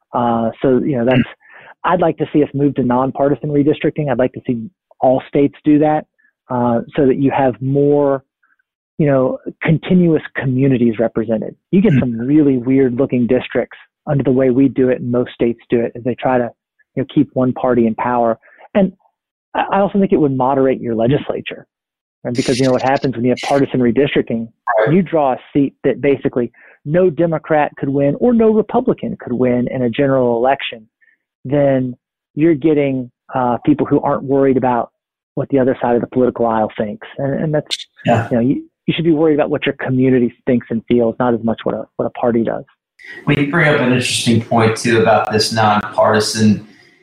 I'd like to see us move to nonpartisan redistricting. I'd like to see all states do that, so that you have more, continuous communities represented. You get some really weird looking districts under the way we do it, and most states do it, as they try to, keep one party in power. And I also think it would moderate your legislature, right? Because what happens when you have partisan redistricting, you draw a seat that basically no Democrat could win or no Republican could win in a general election. Then you're getting people who aren't worried about what the other side of the political aisle thinks, and that's you should be worried about what your community thinks and feels, not as much what a party does. Well, you bring up an interesting point too about this nonpartisan,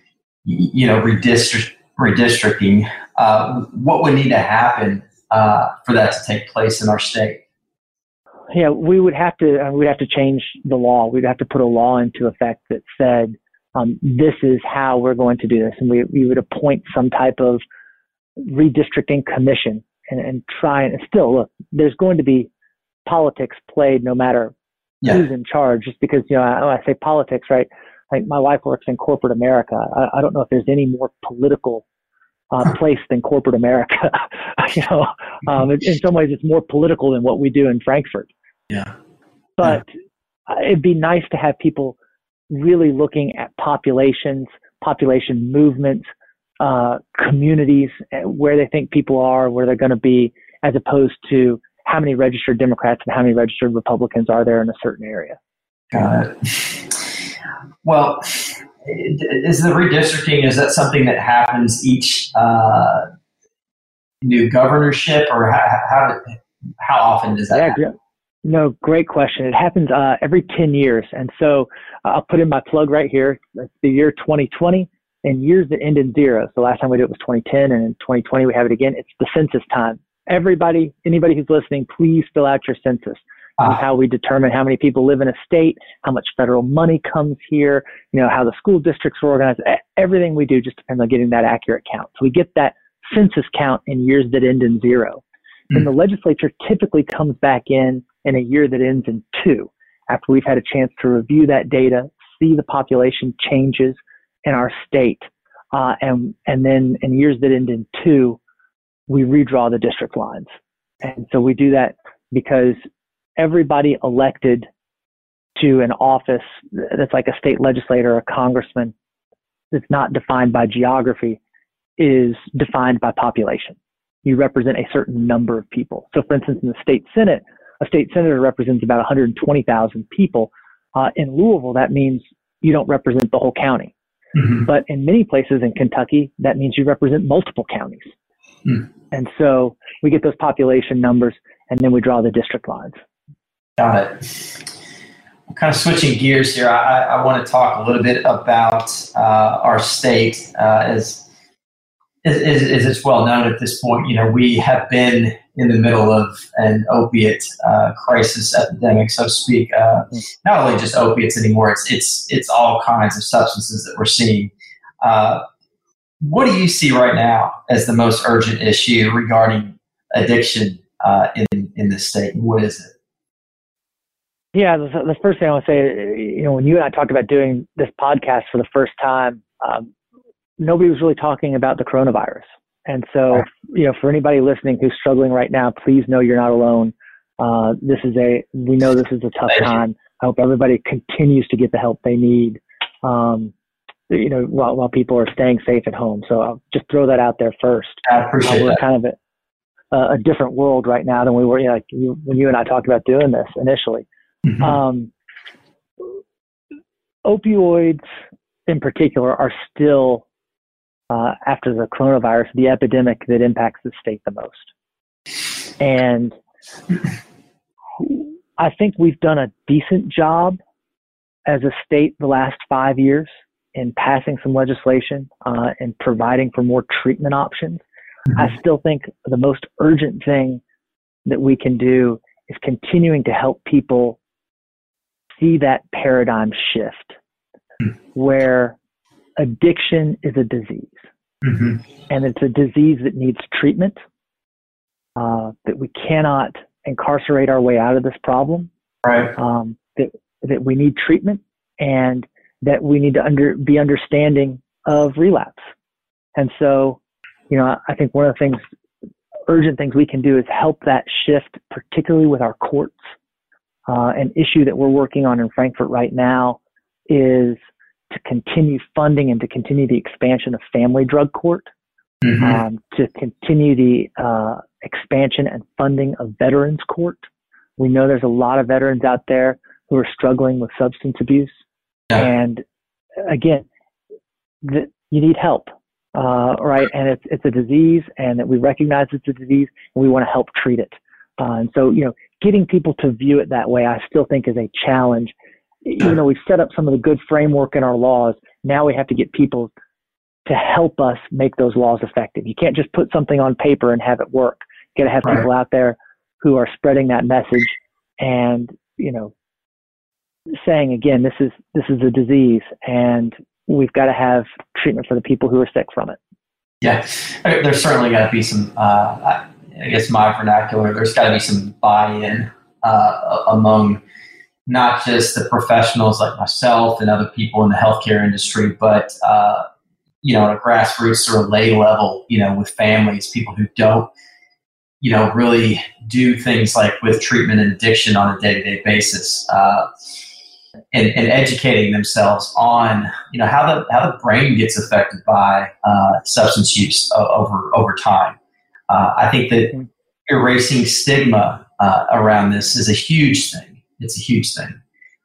redistricting. What would need to happen for that to take place in our state? Yeah, we'd have to change the law. We'd have to put a law into effect that said, this is how we're going to do this. And we would appoint some type of redistricting commission and try and still look, there's going to be politics played no matter who's in charge, just because, when I say politics, right? Like my wife works in corporate America. I don't know if there's any more political place than corporate America. In some ways it's more political than what we do in Frankfurt. Yeah. But it'd be nice to have people really looking at population movements, communities, where they think people are, where they're going to be, as opposed to how many registered Democrats and how many registered Republicans are there in a certain area. Got it. Well, is the redistricting, is that something that happens each new governorship, or how often does that happen? No, great question. It happens every 10 years. And so I'll put in my plug right here. It's the year 2020 and years that end in 0. So last time we did it was 2010, and in 2020 we have it again. It's the census time. Anybody who's listening, please fill out your census. This is how we determine how many people live in a state, how much federal money comes here, how the school districts are organized. Everything we do just depends on getting that accurate count. So we get that census count in years that end in 0. And the legislature typically comes back in a year that ends in 2, after we've had a chance to review that data, see the population changes in our state. And then in years that end in 2, we redraw the district lines. And so we do that because everybody elected to an office that's like a state legislator or a congressman that's not defined by geography is defined by population. You represent a certain number of people. So for instance, in the state Senate, a state senator represents about 120,000 people. In Louisville, that means you don't represent the whole county. Mm-hmm. But in many places in Kentucky, that means you represent multiple counties. Mm. And so we get those population numbers, and then we draw the district lines. Got it. I'm kind of switching gears here. I want to talk a little bit about our state. As it's well known at this point, we have been in the middle of an opiate crisis epidemic, so to speak. Not only just opiates anymore; it's all kinds of substances that we're seeing. What do you see right now as the most urgent issue regarding addiction in this state? What is it? Yeah, the first thing I want to say, when you and I talked about doing this podcast for the first time, nobody was really talking about the coronavirus. And so, for anybody listening who's struggling right now, please know you're not alone. We know this is a tough time. I hope everybody continues to get the help they need, while people are staying safe at home. So I'll just throw that out there first. I appreciate we're that. kind of a different world right now than we were, when you and I talked about doing this initially. Mm-hmm. Opioids in particular are still, after the coronavirus, the epidemic that impacts the state the most. And I think we've done a decent job as a state the last 5 years in passing some legislation and providing for more treatment options. I still think the most urgent thing that we can do is continuing to help people see that paradigm shift where addiction is a disease. And it's a disease that needs treatment, that we cannot incarcerate our way out of this problem, Right. That we need treatment, and that we need to be understanding of relapse. And so, I think one of the urgent things we can do is help that shift, particularly with our courts. An issue that we're working on in Frankfurt right now is to continue funding and to continue the expansion of family drug court, to continue the expansion and funding of veterans court. We know there's a lot of veterans out there who are struggling with substance abuse. Yeah. And again, you need help, right? And it's a disease, and that we recognize it's a disease, and we want to help treat it. And so, getting people to view it that way, I still think is a challenge. We've set up some of the good framework in our laws. Now we have to get people to help us make those laws effective. You can't just put something on paper and have it work. You got to have people out there who are spreading that message and, saying, again, this is a disease, and we've got to have treatment for the people who are sick from it. Yeah, there's certainly got to be some, I guess my vernacular, there's got to be some buy-in among not just the professionals like myself and other people in the healthcare industry, but, at a grassroots sort of lay level, with families, people who don't, really do things like with treatment and addiction on a day-to-day basis, and educating themsells on, how the brain gets affected by substance use over time. I think that erasing stigma around this is a huge thing. It's a huge thing.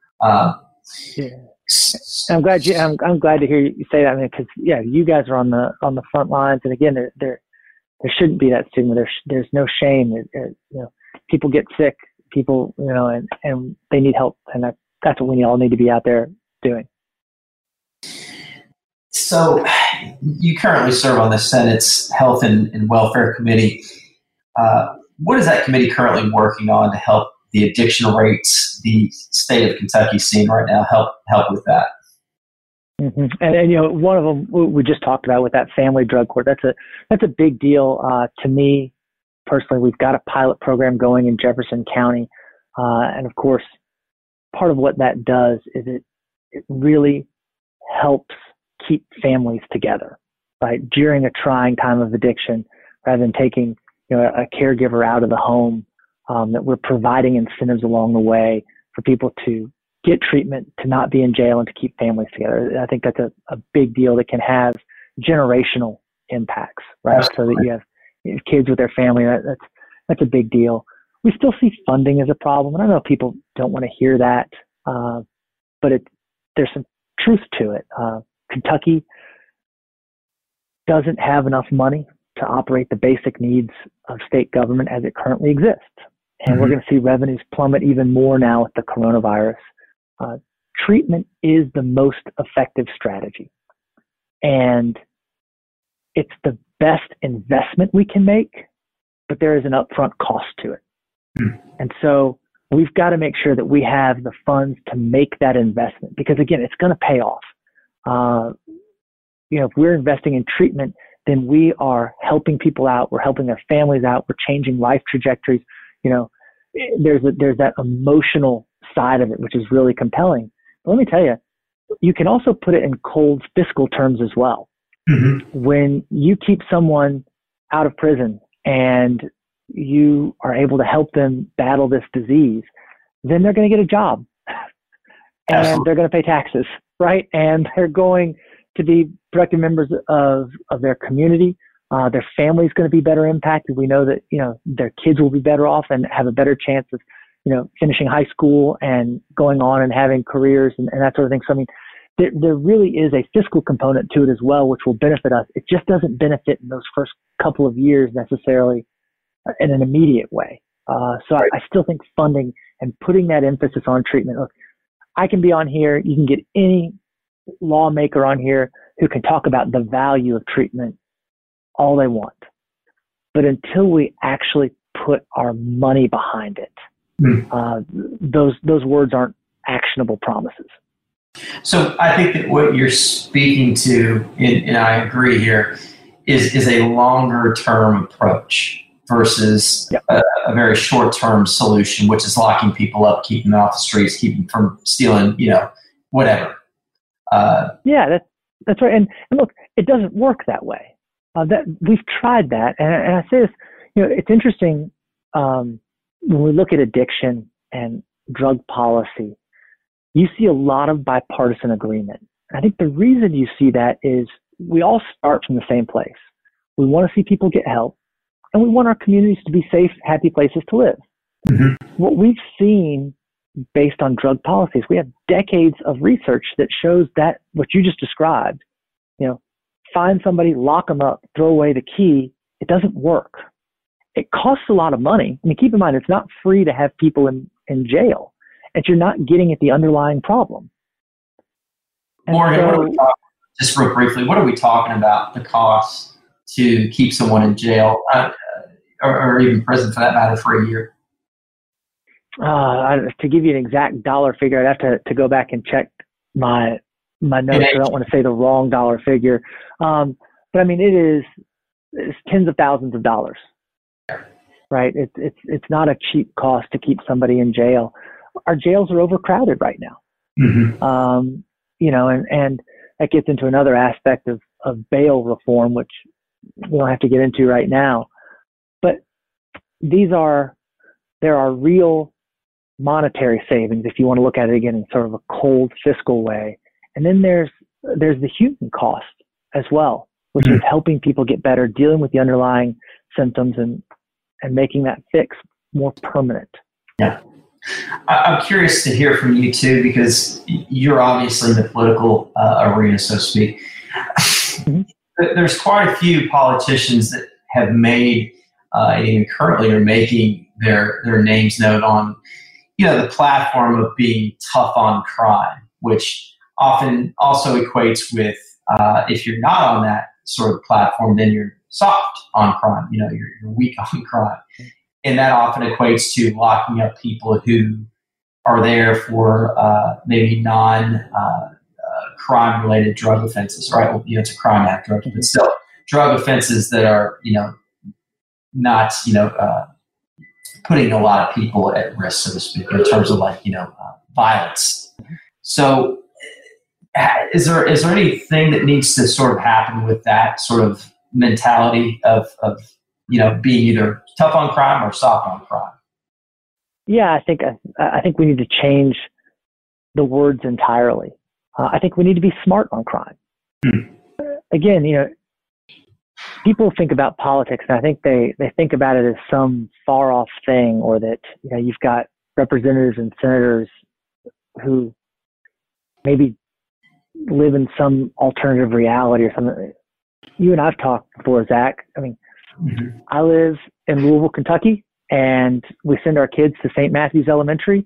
I'm glad to hear you say that, because you guys are on the front lines, and again, there shouldn't be that stigma. There's no shame. People get sick, and they need help, and that's what we all need to be out there doing. So, you currently serve on the Senate's Health and Welfare Committee. What is that committee currently working on to help the addiction rates the state of Kentucky is seeing right now? Help with that. And one of them we just talked about with that family drug court. That's a big deal to me personally. We've got a pilot program going in Jefferson County, and of course, part of what that does is it really helps keep families together, right? During a trying time of addiction, rather than taking a caregiver out of the home, that we're providing incentives along the way for people to get treatment, to not be in jail, and to keep families together. I think that's a big deal that can have generational impacts, right? Absolutely. So that you have kids with their family. That's a big deal. We still see funding as a problem, and I know people don't want to hear that, but there's some truth to it. Kentucky doesn't have enough money to operate the basic needs of state government as it currently exists. And we're going to see revenues plummet even more now with the coronavirus. Treatment is the most effective strategy. And it's the best investment we can make, but there is an upfront cost to it. And so we've got to make sure that we have the funds to make that investment, because again, it's going to pay off. If we're investing in treatment, then we are helping people out. We're helping their families out. We're changing life trajectories. There's that emotional side of it, which is really compelling. But let me tell you, you can also put it in cold fiscal terms as well. When you keep someone out of prison and you are able to help them battle this disease, then they're going to get a job and they're going to pay taxes, right? And they're going to be productive members of their community. Their family's going to be better impacted. We know that, their kids will be better off and have a better chance of, finishing high school and going on and having careers and that sort of thing. So, I mean, there really is a fiscal component to it as well, which will benefit us. It just doesn't benefit in those first couple of years necessarily in an immediate way. So I still think funding and putting that emphasis on treatment. Look, I can be on here. You can get any lawmaker on here who can talk about the value of treatment all they want. But until we actually put our money behind it, those words aren't actionable promises. So I think that what you're speaking to, and I agree here, is a longer term approach versus a very short term solution, which is locking people up, keeping them off the streets, keeping them from stealing, whatever. That's right. And look, it doesn't work that way. That we've tried that, and I say this, it's interesting when we look at addiction and drug policy. You see a lot of bipartisan agreement. I think the reason you see that is we all start from the same place. We want to see people get help, and we want our communities to be safe, happy places to live. Mm-hmm. What we've seen based on drug policies, we have decades of research that shows that what you just described, find somebody, lock them up, throw away the key, it doesn't work. It costs a lot of money. I mean, keep in mind, it's not free to have people in jail, and you're not getting at the underlying problem. And Morgan, just real briefly, what are we talking about the cost to keep someone in jail or even prison for that matter for a year? To give you an exact dollar figure, I'd have to go back and check my notes. I don't want to say the wrong dollar figure. But I mean, it's tens of thousands of dollars, right? It's not a cheap cost to keep somebody in jail. Our jails are overcrowded right now. Mm-hmm. And that gets into another aspect of bail reform, which we don't have to get into right now. But there are real monetary savings if you want to look at it again in sort of a cold fiscal way. And then there's the human cost as well, which is helping people get better, dealing with the underlying symptoms and making that fix more permanent. Yeah. I'm curious to hear from you too, because you're obviously in the political arena, so to speak. Mm-hmm. There's quite a few politicians that have made, and even currently are making their names known on, the platform of being tough on crime, which often also equates with if you're not on that sort of platform, then you're soft on crime. You're weak on crime. And that often equates to locking up people who are there for maybe non-crime-related drug offenses, right? Well, it's a crime act drug, but still drug offenses that are, not, putting a lot of people at risk, so to speak, in terms of violence. So is there anything that needs to sort of happen with that sort of mentality of being either tough on crime or soft on crime? Yeah, I think we need to change the words entirely. I think we need to be smart on crime. Again, people think about politics, and I think they think about it as some far off thing, or that you've got representatives and senators who maybe live in some alternative reality or something. You and I've talked before, Zach. I mean, I live in Louisville, Kentucky, and we send our kids to St. Matthew's Elementary.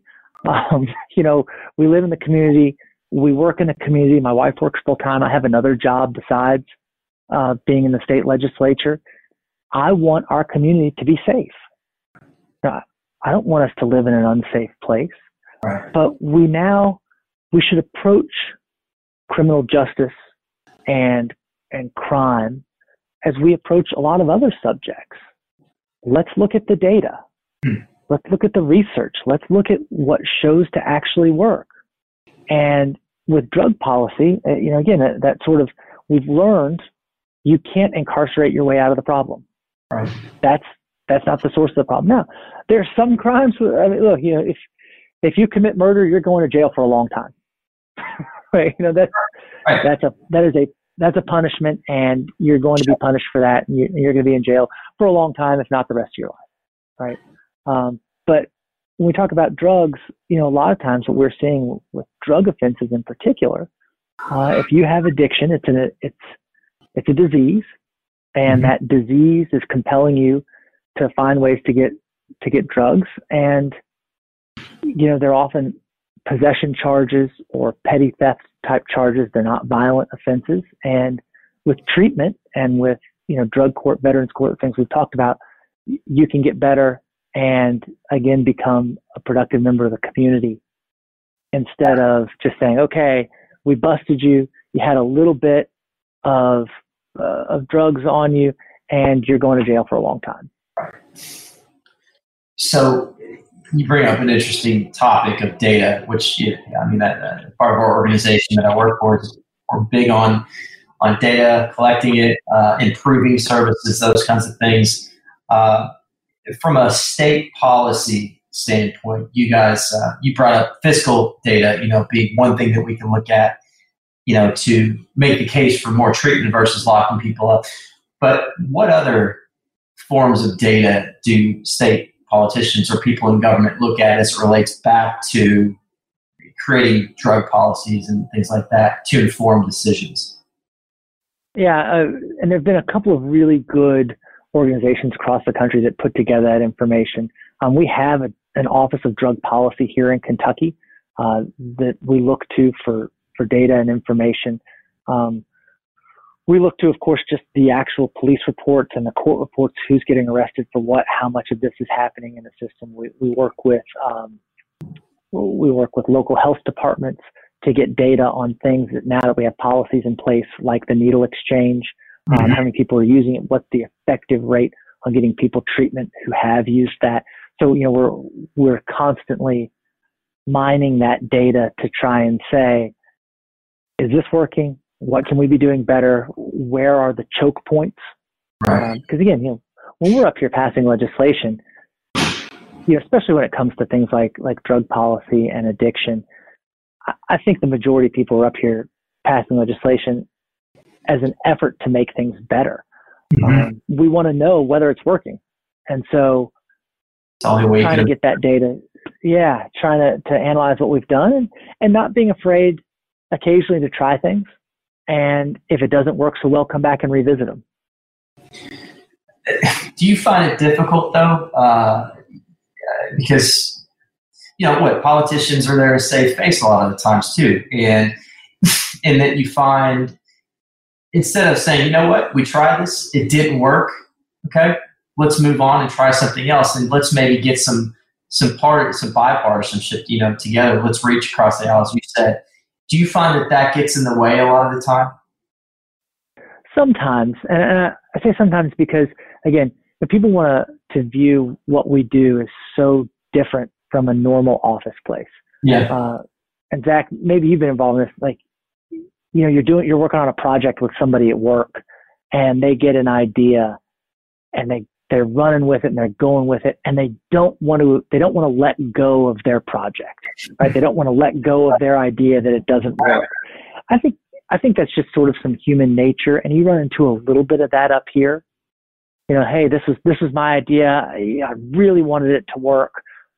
We live in the community. We work in the community. My wife works full time. I have another job besides being in the state legislature. I want our community to be safe. Now, I don't want us to live in an unsafe place. Right. But we should approach criminal justice and crime as we approach a lot of other subjects. Let's look at the data. Let's look at the research. Let's look at what shows to actually work. And with drug policy, again, that sort of, we've learned you can't incarcerate your way out of the problem. Right. That's not the source of the problem. Now, there are some crimes. I mean, look, if you commit murder, you're going to jail for a long time. Right? That's a punishment, and you're going to be punished for that, and you're going to be in jail for a long time, if not the rest of your life. Right? But when we talk about drugs, a lot of times what we're seeing with drug offenses in particular, if you have addiction, it's a disease, and that disease is compelling you to find ways to get drugs, and they're often possession charges or petty theft type charges. They're not violent offenses, and with treatment and with drug court, veterans court, things we've talked about, you can get better and again become a productive member of the community instead of just saying, okay, we busted you, you had a little bit of drugs on you, and you're going to jail for a long time. So you bring up an interesting topic of data, which that part of our organization that I work for is we're big on data, collecting it, improving services, those kinds of things. From a state policy standpoint, you guys, you brought up fiscal data, being one thing that we can look at, to make the case for more treatment versus locking people up. But what other forms of data do state politicians or people in government look at as it relates back to creating drug policies and things like that to inform decisions? Yeah, and there have been a couple of really good organizations across the country that put together that information. We have an Office of Drug Policy here in Kentucky that we look to for data and information. We look to, of course, just the actual police reports and the court reports, who's getting arrested for what, how much of this is happening in the system. We work with local health departments to get data on things that now that we have policies in place, like the needle exchange, how many people are using it, what's the effective rate on getting people treatment who have used that. So, we're constantly mining that data to try and say, is this working? What can we be doing better? Where are the choke points? Right. Because again, when we're up here passing legislation, especially when it comes to things like drug policy and addiction, I think the majority of people are up here passing legislation as an effort to make things better. We want to know whether it's working. And so trying to get that data, trying to analyze what we've done and not being afraid occasionally to try things. And if it doesn't work so well, come back and revisit them. Do you find it difficult, though? Because, politicians are there to save face a lot of the times, too. And that you find, instead of saying, we tried this, it didn't work, okay, let's move on and try something else. And let's maybe get some bipartisanship, together. Let's reach across the aisle, as you said. Do you find that gets in the way a lot of the time? Sometimes. And I say sometimes because, again, if people want to view what we do as so different from a normal office place. Yeah. And Zach, maybe you've been involved in this. Like, you're working on a project with somebody at work and they get an idea and they're running with it and they're going with it and they don't want to let go of their project, right? They don't want to let go of their idea that it doesn't work. I think that's just sort of some human nature, and you run into a little bit of that up here. Hey, this is my idea. I really wanted it to work.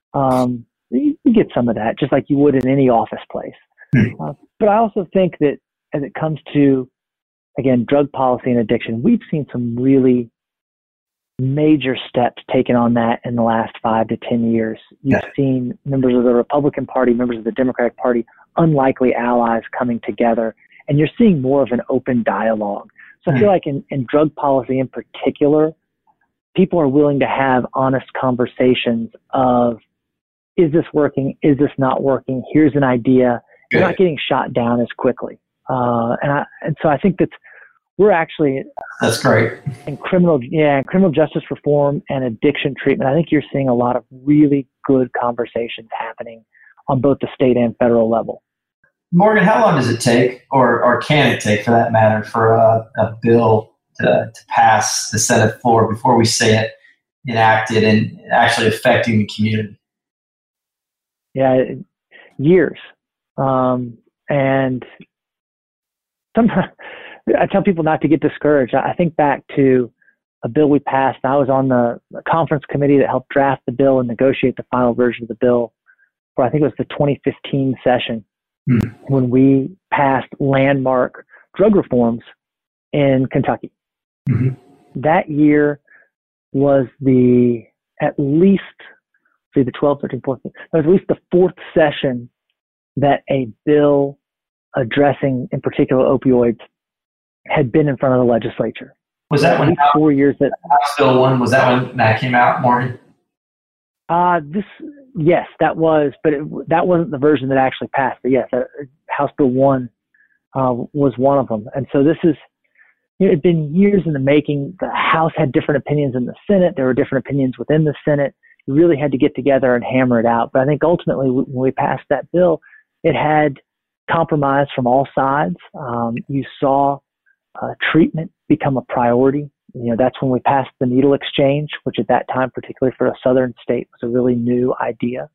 You get some of that, just like you would in any office place. But I also think that as it comes to, again, drug policy and addiction, we've seen some really major steps taken on that in the last 5 to 10 years. You've seen members of the Republican Party, members of the Democratic Party, unlikely allies coming together, and you're seeing more of an open dialogue. So I feel like in drug policy in particular, people are willing to have honest conversations of, is this working? Is this not working? Here's an idea. You're not getting shot down as quickly. And so I think we're actually, that's great. In criminal justice reform and addiction treatment, I think you're seeing a lot of really good conversations happening on both the state and federal level. Morgan, how long does it take, or can it take for that matter, for a bill to pass the Senate floor before we see it enacted and actually affecting the community? Yeah, years. And sometimes I tell people not to get discouraged. I think back to a bill we passed. I was on the conference committee that helped draft the bill and negotiate the final version of the bill for, I think it was the 2015 session, when we passed landmark drug reforms in Kentucky. That year was the 12, 13, 14, it was at least the fourth session that a bill addressing, in particular, opioids had been in front of the legislature. Was that when 4 years that House Bill 1, was that when that came out, Morgan? Yes, that was, but that wasn't the version that actually passed. But yes, House Bill 1 was one of them. And so this is, it had been years in the making. The House had different opinions in the Senate. There were different opinions within the Senate. We really had to get together and hammer it out. But I think ultimately when we passed that bill, it had compromise from all sides. You saw treatment become a priority. That's when we passed the needle exchange, which at that time, particularly for a southern state, was a really new idea.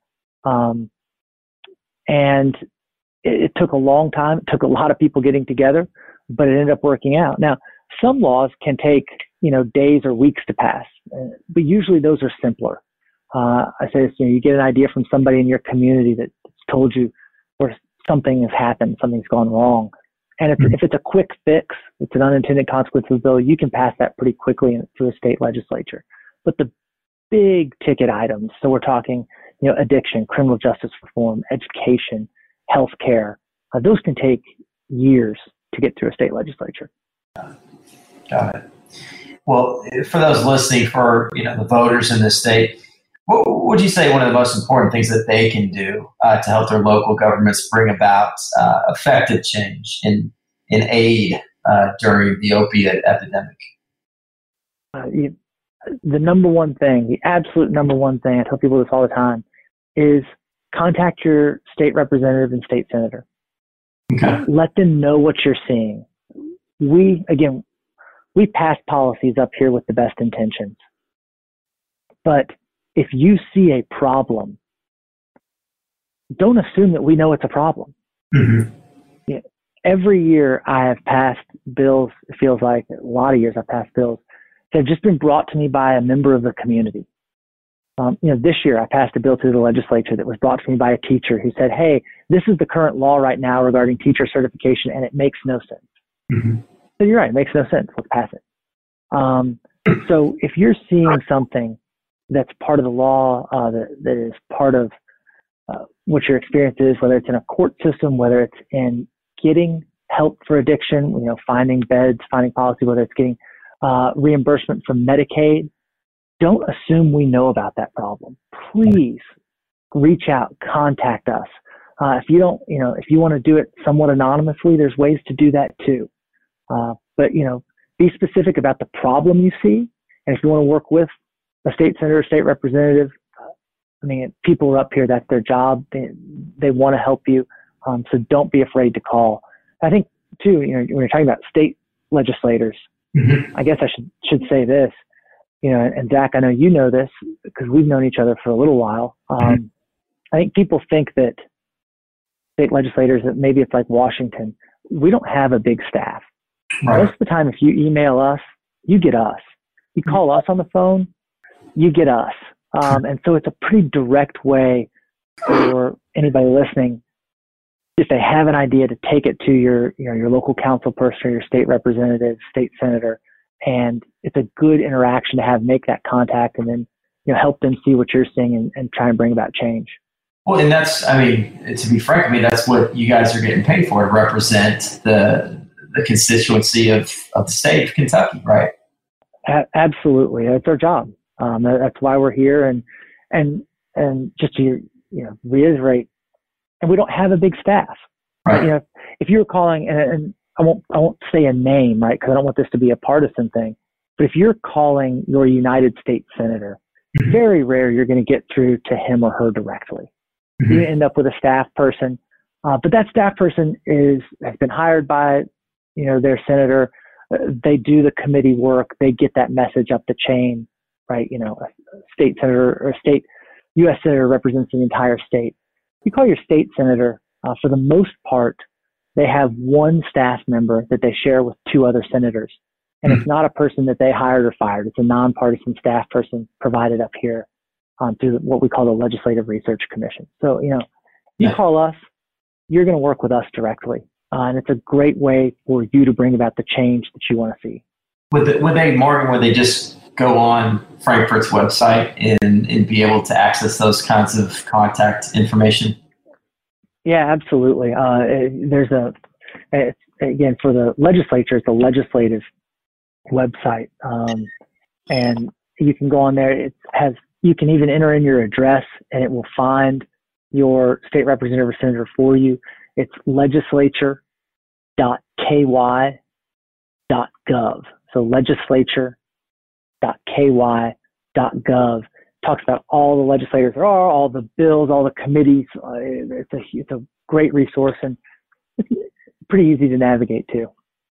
And it took a long time. It took a lot of people getting together, but it ended up working out. Now, some laws can take, days or weeks to pass, but usually those are simpler. I say this, you get an idea from somebody in your community that's told you where something has happened, something's gone wrong. And if it's a quick fix, it's an unintended consequence of the bill, you can pass that pretty quickly through a state legislature. But the big ticket items, so we're talking, addiction, criminal justice reform, education, healthcare, those can take years to get through a state legislature. Got it. Well, for those listening, for the voters in this state, what would you say one of the most important things that they can do to help their local governments bring about effective change in aid during the opiate epidemic? The number one thing, the absolute number one thing, I tell people this all the time, is contact your state representative and state senator. Okay. Let them know what you're seeing. We pass policies up here with the best intentions. But if you see a problem, don't assume that we know it's a problem. Mm-hmm. Every year I have passed bills, it feels like a lot of years I've passed bills that have just been brought to me by a member of the community. This year I passed a bill through the legislature that was brought to me by a teacher who said, hey, this is the current law right now regarding teacher certification and it makes no sense. Mm-hmm. So you're right, it makes no sense. Let's pass it. So if you're seeing something that's part of the law, that is part of what your experience is, whether it's in a court system, whether it's in getting help for addiction, finding beds, finding policy, whether it's getting reimbursement from Medicaid, don't assume we know about that problem. Please reach out, contact us. If you don't, if you want to do it somewhat anonymously, there's ways to do that too. But be specific about the problem you see. And if you want to work with a state senator, state representative, people are up here, that's their job. They want to help you. So don't be afraid to call. I think too, when you're talking about state legislators, mm-hmm. I guess I should say this, and Zach, I know you know this because we've known each other for a little while. Mm-hmm. I think people think that state legislators, that maybe it's like Washington, we don't have a big staff. Right. Most of the time, if you email us, you get us. You call us on the phone, you get us. And so it's a pretty direct way for anybody listening, if they have an idea, to take it to your local council person, or your state representative, state senator, and it's a good interaction to have, make that contact, and then help them see what you're seeing and try and bring about change. Well, and that's, to be frank, that's what you guys are getting paid for, to represent the constituency of the state of Kentucky, right? Absolutely, that's our job. That's why we're here, and just to reiterate, and we don't have a big staff. Right. If you're calling, and I won't say a name, right, because I don't want this to be a partisan thing. But if you're calling your United States senator, mm-hmm. very rare you're going to get through to him or her directly. Mm-hmm. You end up with a staff person, but that staff person has been hired by their senator. They do the committee work. They get that message up the chain, right? A state senator or a state U.S. senator represents the entire state. You call your state senator, for the most part, they have one staff member that they share with two other senators. And it's not a person that they hired or fired. It's a nonpartisan staff person provided up here through what we call the Legislative Research Commission. So, you call us, you're going to work with us directly. And it's a great way for you to bring about the change that you want to see. Would they just go on Frankfort's website and be able to access those kinds of contact information? Yeah, absolutely. Again, for the legislature, it's the Legislative website, and you can go on there. You can even enter in your address, and it will find your state representative or senator for you. It's legislature.ky.gov. So legislature.ky.gov talks about all the legislators there are, all the bills, all the committees. It's a great resource, and it's pretty easy to navigate too.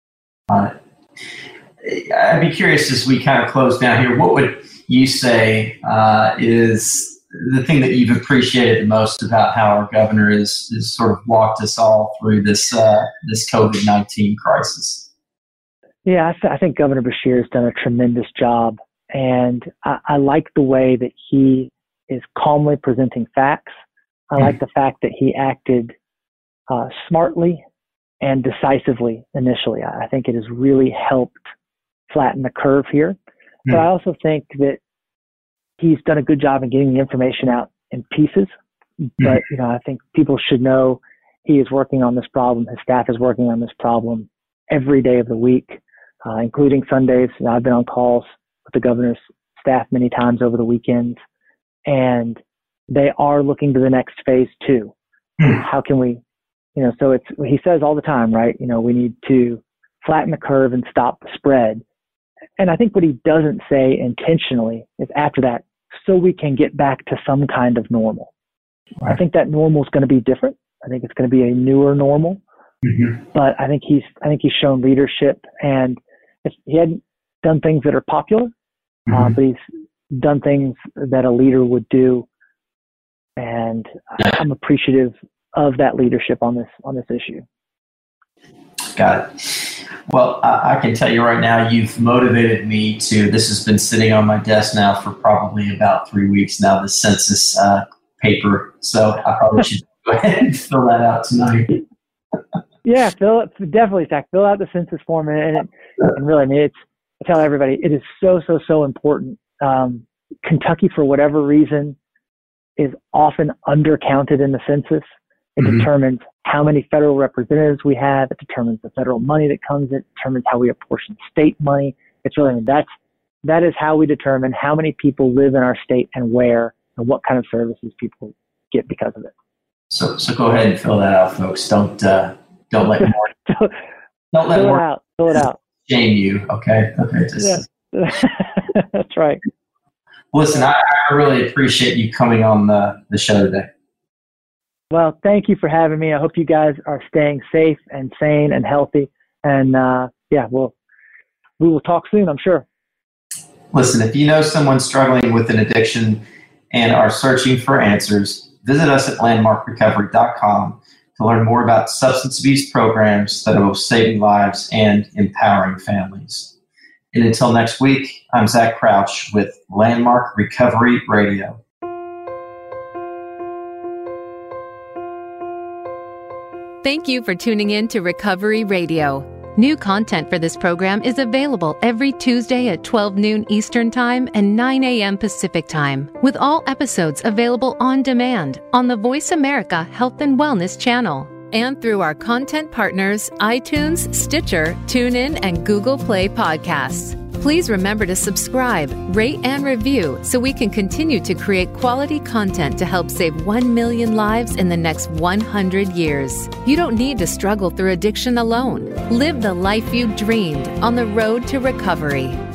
I'd be curious as we kind of close down here, what would you say is the thing that you've appreciated the most about how our governor is sort of walked us all through this COVID-19 crisis? Yeah, I think Governor Beshear has done a tremendous job, and I like the way that he is calmly presenting facts. I like the fact that he acted smartly and decisively initially. I think it has really helped flatten the curve here. But I also think that he's done a good job in getting the information out in pieces. But, I think people should know he is working on this problem. His staff is working on this problem every day of the week, including Sundays. I've been on calls with the governor's staff many times over the weekends, and they are looking to the next phase too. How can we, so he says all the time, right? We need to flatten the curve and stop the spread. And I think what he doesn't say intentionally is after that, so we can get back to some kind of normal. Right. I think that normal is going to be different. I think it's going to be a newer normal. But I think he's shown leadership, and he hadn't done things that are popular, but he's done things that a leader would do. And I'm appreciative of that leadership on this issue. Got it. Well, I can tell you right now, you've motivated me this has been sitting on my desk now for probably about 3 weeks now, the census paper. So I probably should go ahead and fill that out tonight. Yeah, definitely, Zach. Fill out the census form. And really, I tell everybody, it is so important. Kentucky, for whatever reason, is often undercounted in the census. It determines how many federal representatives we have. It determines the federal money that comes in. It determines how we apportion state money. It's really, that is how we determine how many people live in our state and where and what kind of services people get because of it. So go ahead and fill that out, folks. Don't let more. Don't let more. Fill it out. Shame you. Okay. That's right. Listen, I really appreciate you coming on the show today. Well, thank you for having me. I hope you guys are staying safe and sane and healthy. And we will talk soon, I'm sure. Listen, if you know someone struggling with an addiction and are searching for answers, visit us at landmarkrecovery.com to learn more about substance abuse programs that are both saving lives and empowering families. And until next week, I'm Zach Crouch with Landmark Recovery Radio. Thank you for tuning in to Recovery Radio. New content for this program is available every Tuesday at 12 noon Eastern Time and 9 a.m. Pacific Time, with all episodes available on demand on the Voice America Health and Wellness channel and through our content partners, iTunes, Stitcher, TuneIn, and Google Play podcasts. Please remember to subscribe, rate, and review so we can continue to create quality content to help save 1 million lives in the next 100 years. You don't need to struggle through addiction alone. Live the life you dreamed on the road to recovery.